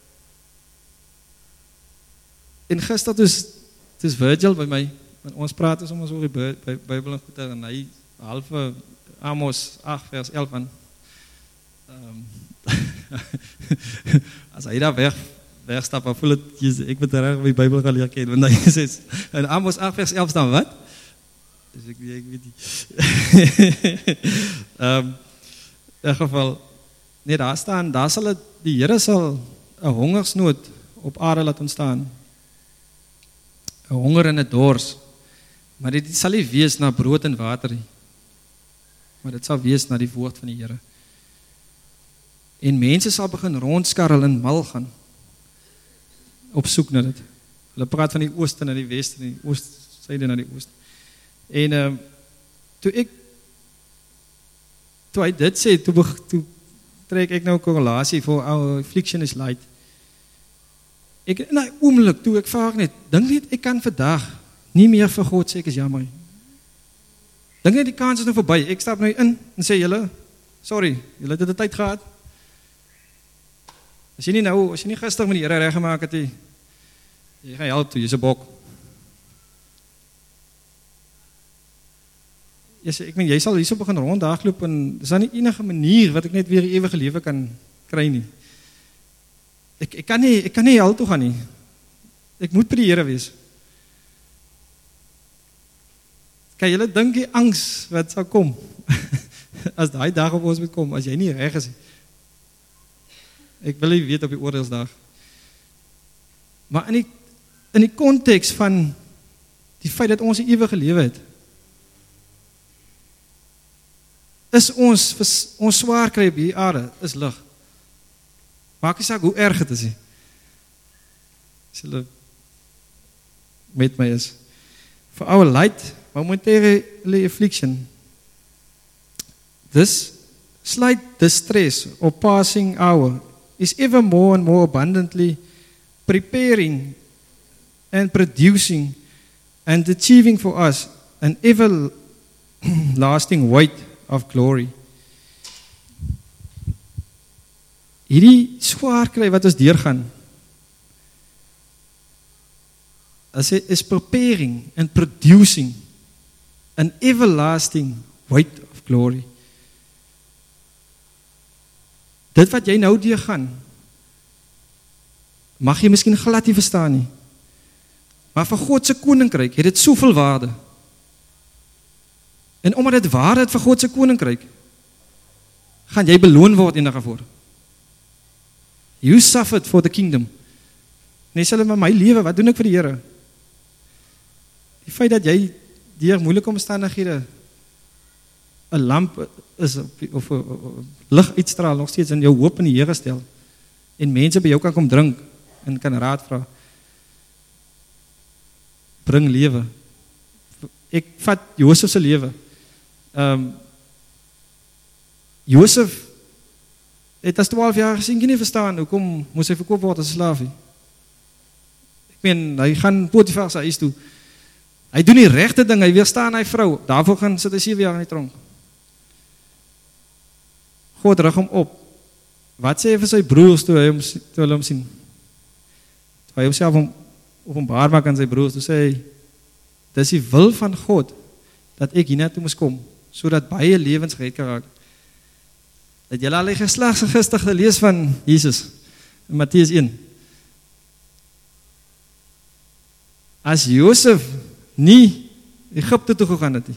en gister, het is, het is Virgil by my, want ons praat is om ons oor die by, Bybel en goede, en hy halve Amos agt vers elf aan. Um, as hy daar weg wegstap, en voel het, ek moet reg my Bybel gaan leer ken, want hy sê, en Amos agt vers elf staan, wat? Dus ek, ek weet nie. um, in ieder geval, nee, daar staan, daar sal het, die Here sal een hongersnood op aarde laat ontstaan. Een honger en een dors, maar dit sal nie wees na brood en water nie, maar dit sal wees na die woord van die Here. En mense sal begin rondskarrel en mal gaan, op soek na dit. Hulle praat van die ooste na die weste, die oostsyde na die ooste. En uh, toe ek, toe hy dit sê, toe, toe trek ek nou korrelasie vir our affliction is light. Ek, in die oomlik, toe ek vraag net, dink net, ek kan vandag nie meer vir God sê, ek is jammer. Dink net, die kans is nou voorbij. Ek stap nou in en sê, julle, sorry, julle het dit tyd gehad. As jy nie nou, as jy nie gister met die Here reg gemaak het, jy, jy gaan help toe, jy is 'n bok. Jy sê, ek meen, jy sal hierso begin rondhardloop en dis dan nie enige manier wat ek net weer die ewige lewe kan kry nie. Ek, ek kan nie, ek kan nie hel toe gaan nie. Ek moet by die Here wees. Kan julle dink die angs wat sal kom, as daai dag op ons moet kom, as jy nie reg is nie. Ek wil nie weet op die oordeelsdag. Maar in die, in die konteks van die feit dat ons 'n ewige lewe het, is ons, ons swaar kry op hierdie aarde, is lig. Maak nie saak hoe erg het is nie. As hulle met my is. For our light, momentary affliction, this slight distress or passing hour is ever more and more abundantly preparing and producing and achieving for us an everlasting weight of glory. Hierdie swaar kry wat ons deurgaan, as it is preparing and producing an everlasting weight of glory. Dit wat jy nou deurgaan, mag jy miskien glad nie verstaan nie. Maar vir God se koninkryk het dit soveel waarde. En omdat dit waarde het vir God se koninkryk, gaan jy beloon word eendag daarvoor. You suffered for the kingdom. Nee, sê hulle maar my lewe, wat doen ek vir die Here? Die feit dat jy deur moeilike omstandighede 'n lamp is of 'n lig uitstraal, nog steeds in jou hoop in die Here stel en mense by jou kan kom drink en kan raad vra, bring lewe. Ek vat Josef se lewe. Um, Josef het as twaalf jaar gesien, nie verstaan hoekom moes hy verkoop word as 'n slaaf nie. Ek meen, hy gaan Potifar se huis toe. Hy doen die regte ding, hy weerstaan hy vrou. Daarvoor gaan sit hy sewe jaar in die tronk. God rig hom op. Wat sê hy vir sy broers toe hy hom toe hulle hom sien? Toe hy homself om openbaar maak aan sy broers, toe sê hy, dis die wil van God dat ek hiernatoe moes kom, sodat baie lewens gered kan raak. Dat julle al die geslagsregister gelees van Jesus in Matteus een. As Josef nie Egipte toe gegaan het nie,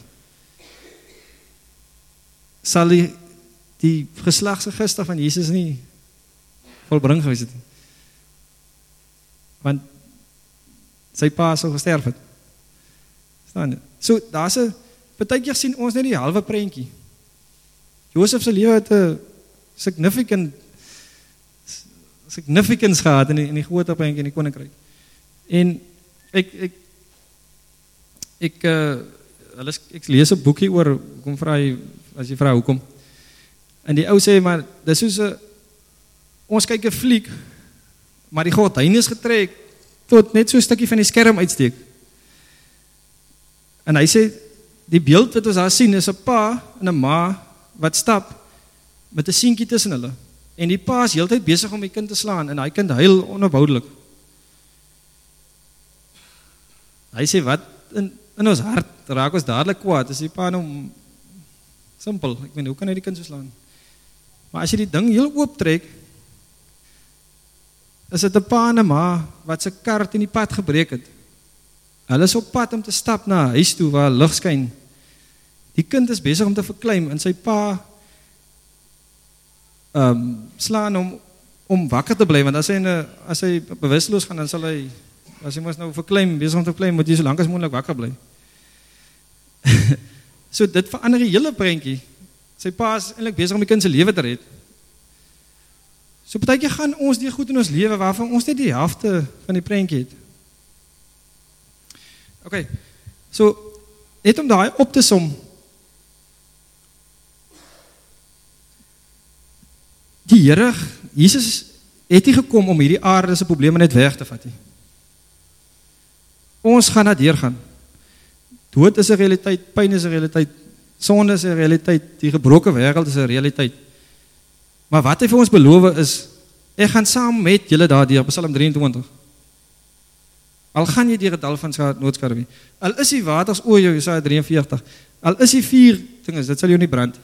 sal die, die geslagsregister van Jesus nie volbring gewees het nie. Want sy pa sou gesterf het. Staan. So, daar's 'n partykeer sien ons net die halwe prentjie. Josef se lewe het 'n significant significance gehad in die, in die groot prentjie in die koninkryk. En ek ek ek uh, hulle ek lees 'n boekie oor kom vra hy as jy vra hoekom. En die ou sê maar dis soos 'n ons kyk 'n fliek, maar die gordyn is getrek tot net so 'n stukkie van die skerm uitsteek. En hy sê die beeld wat ons daar sien is 'n pa en 'n ma wat stap met 'n seentjie tussen hulle. En die pa is heeltyd besig om die kind te slaan en hy kind huil onophoudelik. Hy sê wat in in ons hart raak ons dadelik kwaad as die pa nou simpel, ek meen hoe kan hy die kind so slaan? Maar as jy die ding heel oop trek, is dit 'n pa en 'n ma wat se kar teen die pad gebreek het. Hulle is op pad om te stap na 'n huis toe waar lig skyn. Die kind is besig om te verkleim en sy pa um, slaan om om wakker te bly, want as hy, in, as hy bewusteloos gaan, dan sal hy, as hy mos nou verkleim, besig om te verkleim, moet hy so lank as moontlik wakker bly. So dit verander die hele prentjie. Sy pa is eintlik besig om die kind se lewe te red. So partykeer gaan ons deur goed in ons lewe waarvan ons net die helfte van die prentjie het. Okay, so net om daai op te som. Die Here, Jesus het nie gekom om hierdie aarde se probleme net weg te vat nie. Ons gaan daar deurgaan. Dood is 'n realiteit, pyn is 'n realiteit, sonde is 'n realiteit, die gebroke wêreld is 'n realiteit. Maar wat hy vir ons beloof is, ek gaan saam met julle daardeur, Psalm drie en twintig. Al gaan jy deur 'n dal van noodskade, al is die waters oor jou, Jesaja drie en veertig, al is die vuur, ding is, dit sal jou nie brand.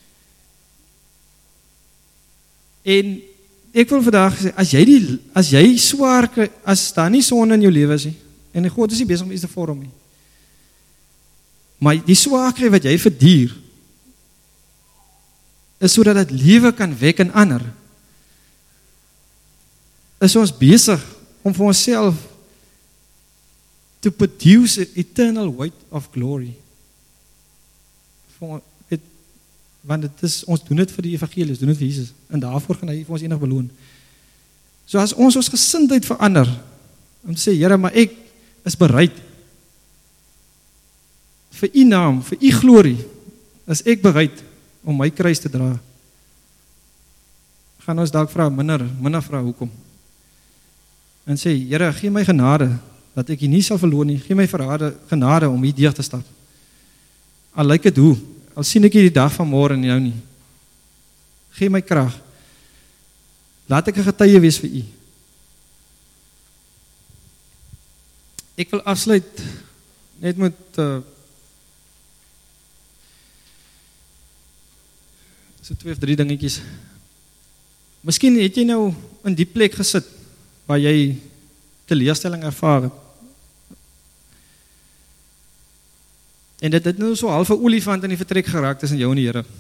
En ek wil vandag sê, as jy die, as jy swaar kry, as daar nie sonde in jou lewe is nie, en God is nie besig om iets te vorm nie, maar die swaar kry wat jy verduur, is sodat dit lewe kan wek in ander, is ons besig om vir onsself to produce an eternal weight of glory. For it, Want dit is, ons doen dit vir die evangelie, ons doen dit vir Jesus. En daarvoor gaan hy vir ons enig beloon. So as ons ons gesindheid verander, om te sê, Here, maar ek is bereid, vir u naam, vir u glorie, is ek bereid om my kruis te dra. Gaan ons dalk vra, minder, minder vra, hoekom? En sê, Here, gee my genade, dat ek hier nie sal verloon nie, gee my verrade, genade om hier deur te stap. Al lyk het hoe, al sien ek hier die dag van môre in jou nie. Gee my krag. Laat ek 'n getuie wees vir u. Ek wil afsluit net met uh, so twee of drie dingetjies. Miskien het jy nou in die plek gesit waar jy teleurstelling ervaar het. En dit het nou so half 'n olifant in die vertrek geraak tussen jou en die Here.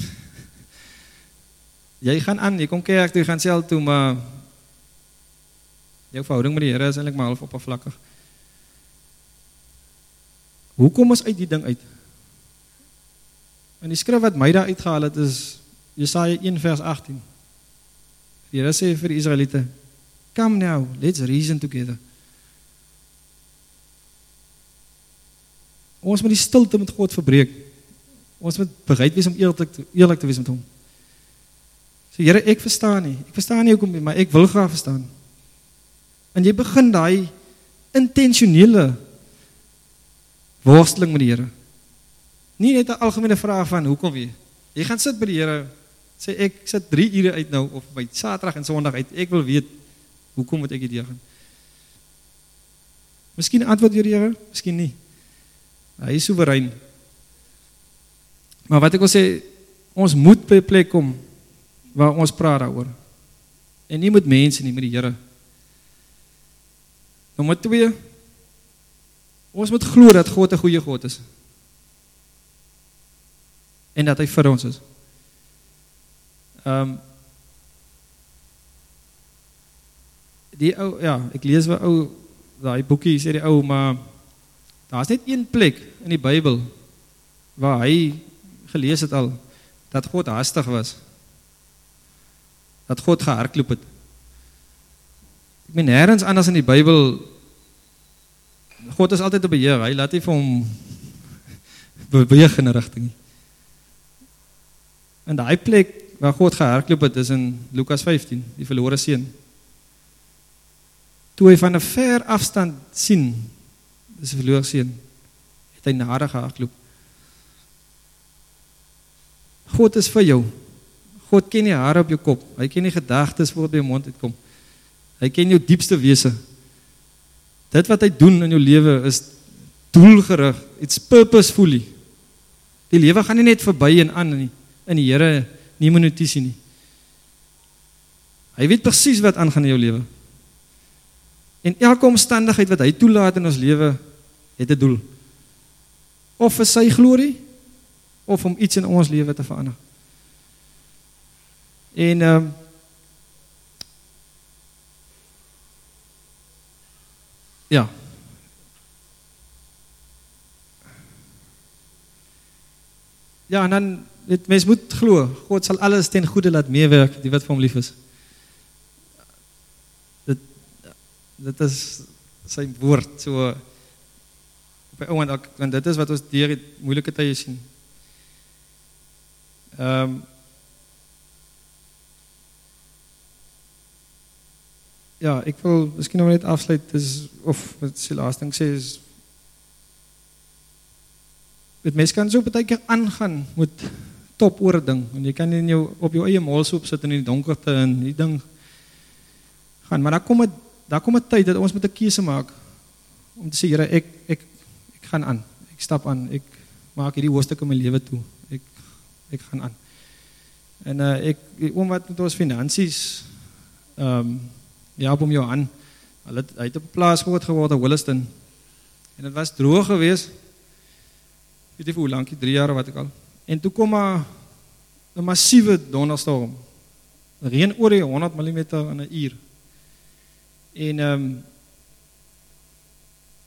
Jy gaan aan, jy kom kerk toe, jy gaan sel toe, maar jou verhouding met die Here is eintlik maar half oppervlakkig. Hoe kom ons uit die ding uit? En die skrif wat my daar uitgehaal het is Jesaja een vers agttien. Die Here sê vir die Israeliete, come now, let's reason together. Ons moet die stilte met God verbreek. Ons moet bereid wees om eerlik te, eerlik te wees met hom. So Here, ek verstaan nie. Ek verstaan nie hoekom nie, maar ek wil graag verstaan. En jy begin daai intentionele worsteling met die Here. Nie net 'n algemene vraag van hoekom jy. Jy gaan sit by die Here, sê ek sit drie ure uit nou, of by Saterdag en Sondag uit, ek wil weet, hoekom moet ek hierdie gaan? Miskien antwoord jy die Here, miskien nie. Hy is soewerein. Maar wat ek wil sê, ons moet by 'n plek kom, waar ons praat daaroor. En nie met mense nie, met die Here. Nommer twee, ons moet glo dat God 'n goeie God is. En dat hy vir ons is. Um, die ou, ja, ek lees wat ou, daai boekie sê die ou, maar daar is net een plek in die Bybel waar hy gelees het al, dat God haastig was. Dat God gehardloop het. Ek meen, nêrens anders in die Bybel, God is altyd op beheer, hy laat nie vir hom beweeg in 'n rigting nie. En daai plek waar God gehardloop het, is in Lukas vyftien, die verlore seun. Toe hy van 'n ver afstand sien, dis 'n verlore seun, het hy nader gehardloop. God is vir jou. God ken die hare op jou kop. Hy ken die gedagtes voor by jou mond uitkom. Hy ken jou diepste wese. Dit wat hy doen in jou lewe is doelgerig, it's purposefully. Die lewe gaan nie net verby en aan nie. In die Here nie notisie nie. Hy weet presies wat aangaan in jou lewe. En elke omstandigheid wat hy toelaat in ons lewe, het 'n doel. Of vir sy glorie, of om iets in ons lewe te verander. En um, ja. Ja, en dan het mens moet glo, God sal alles ten goeie laat meewerk, die wat vir hom lief is. Dit dit is sy woord, so op die ouend, want dit is wat ons deur die moeilike tye sien. Ehm um, Ja, ek wil miskien nog net afsluit, is, of wat is die laaste ding sê, is, met mens kan so baie keer aangaan met top oor 'n ding, en jy kan in jou, op jou eie molsoop sit in die donkerte, en die ding gaan, maar daar kom 'n daar kom 'n tyd dat ons moet 'n keuse maak, om te sê, Here, ek, ek, ek gaan aan, ek stap aan, ek maak hierdie hoofstuk in my lewe toe, ek, ek gaan aan. En uh, ek, oom wat met ons finansies, ehm, um, ja, op om jou aan, hy het, hy het op plaas groot geword in Williston, en het was droog geweest, weet nie vir hoe lang, drie jaar of wat ek al, en toe kom 'n 'n massiewe donderstorm, reën oor die honderd millimeter in 'n uur, en um,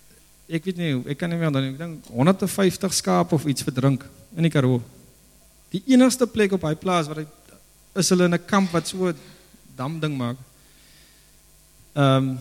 ek weet nie, ek kan nie meer dan, ek dink honderdvyftig skaap of iets verdrink, in die Karoo, Die enigste plek op hy plaas, wat hy, is hulle in 'n kamp wat so 'n dam ding maak. Ehm, um,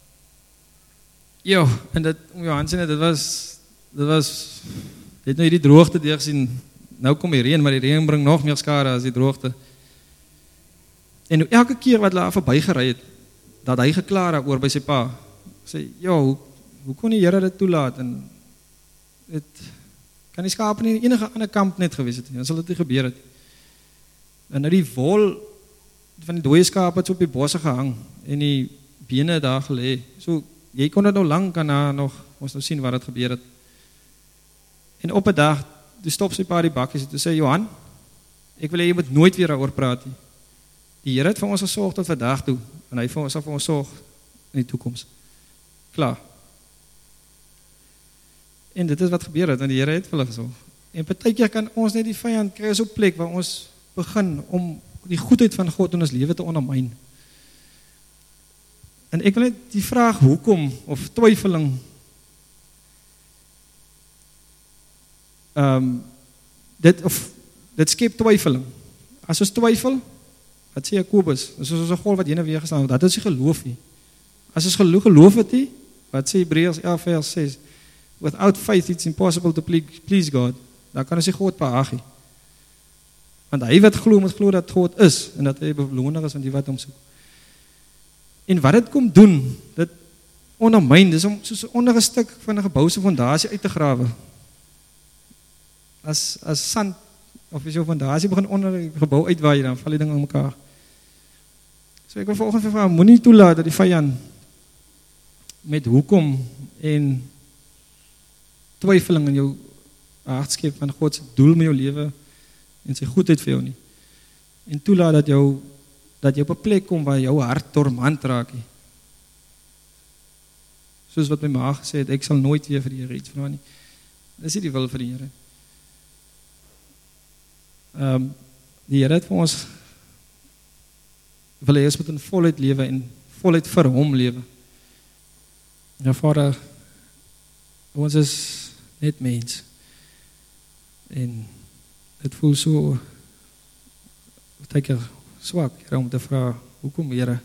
ja, en dit, om jou hand sien, dit was, dit was, jy het nou hierdie droogte deur gesien, nou kom die reën, maar die reën bring nog meer skade as die droogte. En elke keer wat hulle verby gery het, dat hy geklaar het oor by sy pa, sê, ja, hoe, hoe kon die Here dit toelaat, en dit, kan die skape nie enige ander kamp net gewees het, dan sal dit nie gebeur het. En nou die wol van die dooie skape het so op die bosse gehang, en die bene daar gelê, so, jy kon dit nou lang kan na nog, ons nou sien wat het gebeur het. En op 'n dag, toe stop sy pa die bakkies, en toe sê, Johan, ek wil hê jy moet nooit weer daaroor praat nie. Die Here het vir ons gesorg tot vandag toe, en hy vir ons sal vir ons sorg in die toekoms. Klaar. En dit is wat gebeur het, want die Here het vir hulle gesorg. En partykeer kan ons net die vyand kry so 'n plek waar ons begin om die goedheid van God in ons lewe te ondermyn. En ek wil net die vraag hoekom of twyfeling ehm um, dit of dit skep twyfeling. As ons twyfel, wat sê Jakobus, dis soos 'n golf wat heen en weer geslaan word, dit is nie geloof nie. As ons geloof, geloof het nie, wat sê Hebreërs elf vers ses, without faith it's impossible to please God. Dan kan ons nie God behaag nie. Want hy wat glo moet glo dat God is en dat hy beloner is aan die wat hom soek. En wat dit kom doen, dit ondermyn, dis om soos onder 'n stuk van 'n gebou se fondasie uit te grawe. As as sand of as jou fondasie begin onder die gebou uitwaai, dan val die ding in mekaar. So ek wil vanoggend vra, moenie toelaat dat die vyand met hoekom en twyfeling in jou hart skep van God se doel met jou lewe en sy goedheid vir jou nie. En toelaat dat jou dat jy op 'n plek kom waar jou hart dormant raak nie. Soos wat my ma gesê het, ek sal nooit weer vir die Here iets vra nie. Dis nie die wil vir die Here. Ehm um, die Here het vir ons wil hê ons moet in volheid lewe en volheid vir hom lewe. Ja, Vader, ons is net mens. En dit voel so baie swak, Here, om te vra, hoekom, Here?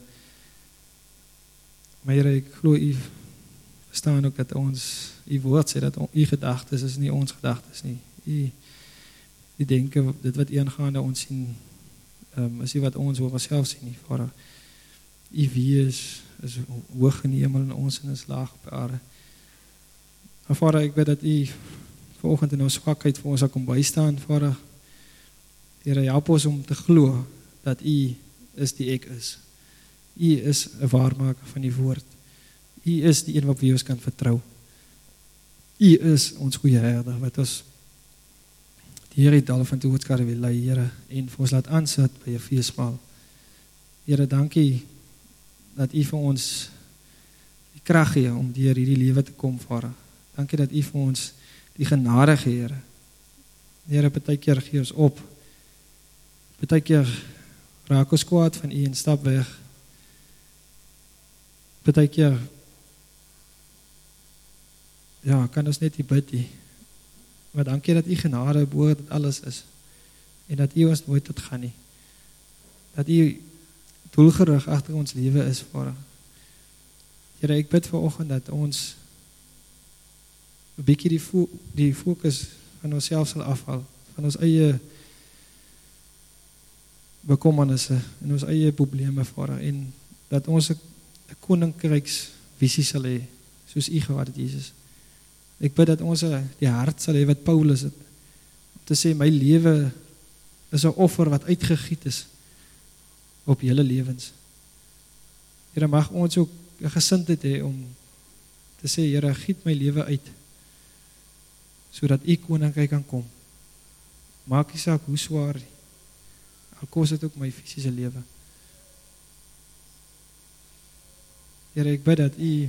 Maar Here, ek glo u verstaan ook dat ons, u woord sê dat u gedagtes is nie ons gedagtes nie. U die denke, dit wat aangaande ons sien, um, is nie wat ons oor onsself sien nie, Vader. U wie is, is hoog in die hemel en ons in is laag op aarde. Maar Vader, ek weet dat u vanoggend in ons swakheid vir ons sal kom bystaan, Vader. Here, help ons om te glo dat u is die ek is. U is 'n waarmaker van die woord. U is die een wat wie ons kan vertrou. U is ons goeie herder, wat ons die Here het al van toe wat kan wil lei, Here, en vir ons laat aansit by 'n feesmaal. Here, dankie dat u vir ons die krag gee om deur hierdie lewe te kom, Vader. Dankie dat u vir ons die genade gee, Here. Here, partykeer gee ons op. Partykeer raak ons kwaad van u en stap weg. Partykeer ja, kan ons net nie bid nie. Maar dankie dat u genade bo dit alles is. En dat u ons nooit tot gaan nie. Dat u doelgerig agter ons lewe is, Vader. Here, ek bid vanoggend dat ons 'n bietjie die, fo die fokus van onsself sal afhaal, van ons eie bekommernisse en ons eie probleme, Vader, en dat ons 'n koninkryksvisie sal hê, soos u gehad het, Jesus. Ek bid dat ons die hart sal hê wat Paulus het, om te sê, my lewe is 'n offer wat uitgegiet is op julle lewens. Here, mag ons ook 'n gesindheid hê om te sê, Here, giet my lewe uit, sodat u koninkryk kan kom. Maak nie saak hoe swaar, al kos dit ook my fisiese lewe. Here, ek bid dat u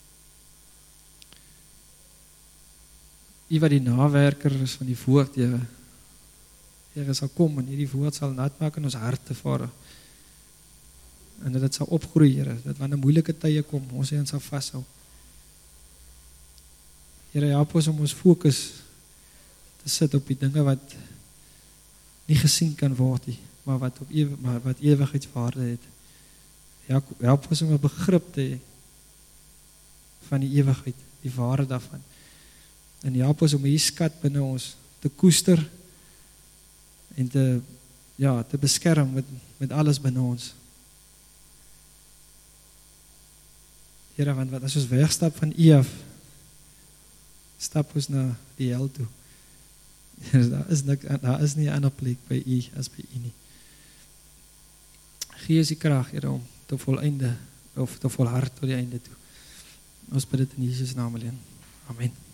u wat die nawerker is van die woord, Here, Here sal kom en hierdie woord sal nat maak in ons harte, Vader. En dat dit sal opgroei, Here, dat wanneer moeilike tye kom, ons hier sal vashou. Here, help ons om ons fokus te sit op die dinge wat nie gesien kan word nie, maar wat op ewe, maar wat ewigheidswaarde het. Ja, help ons om 'n begrip te hê van die ewigheid, die waarde daarvan. En help ons om hierdie skat binne ons te koester en te ja, te beskerm met met alles binne ons. Here, want wat as ons wegstap van U af, stap ons na die hel toe. Daar is niks, daar is nie 'n ander plek by U as by U nie. Gee ons die krag, Here, om te volëinde of te volhard tot die einde toe. Ons bid dit in Jesus naam alleen. Amen.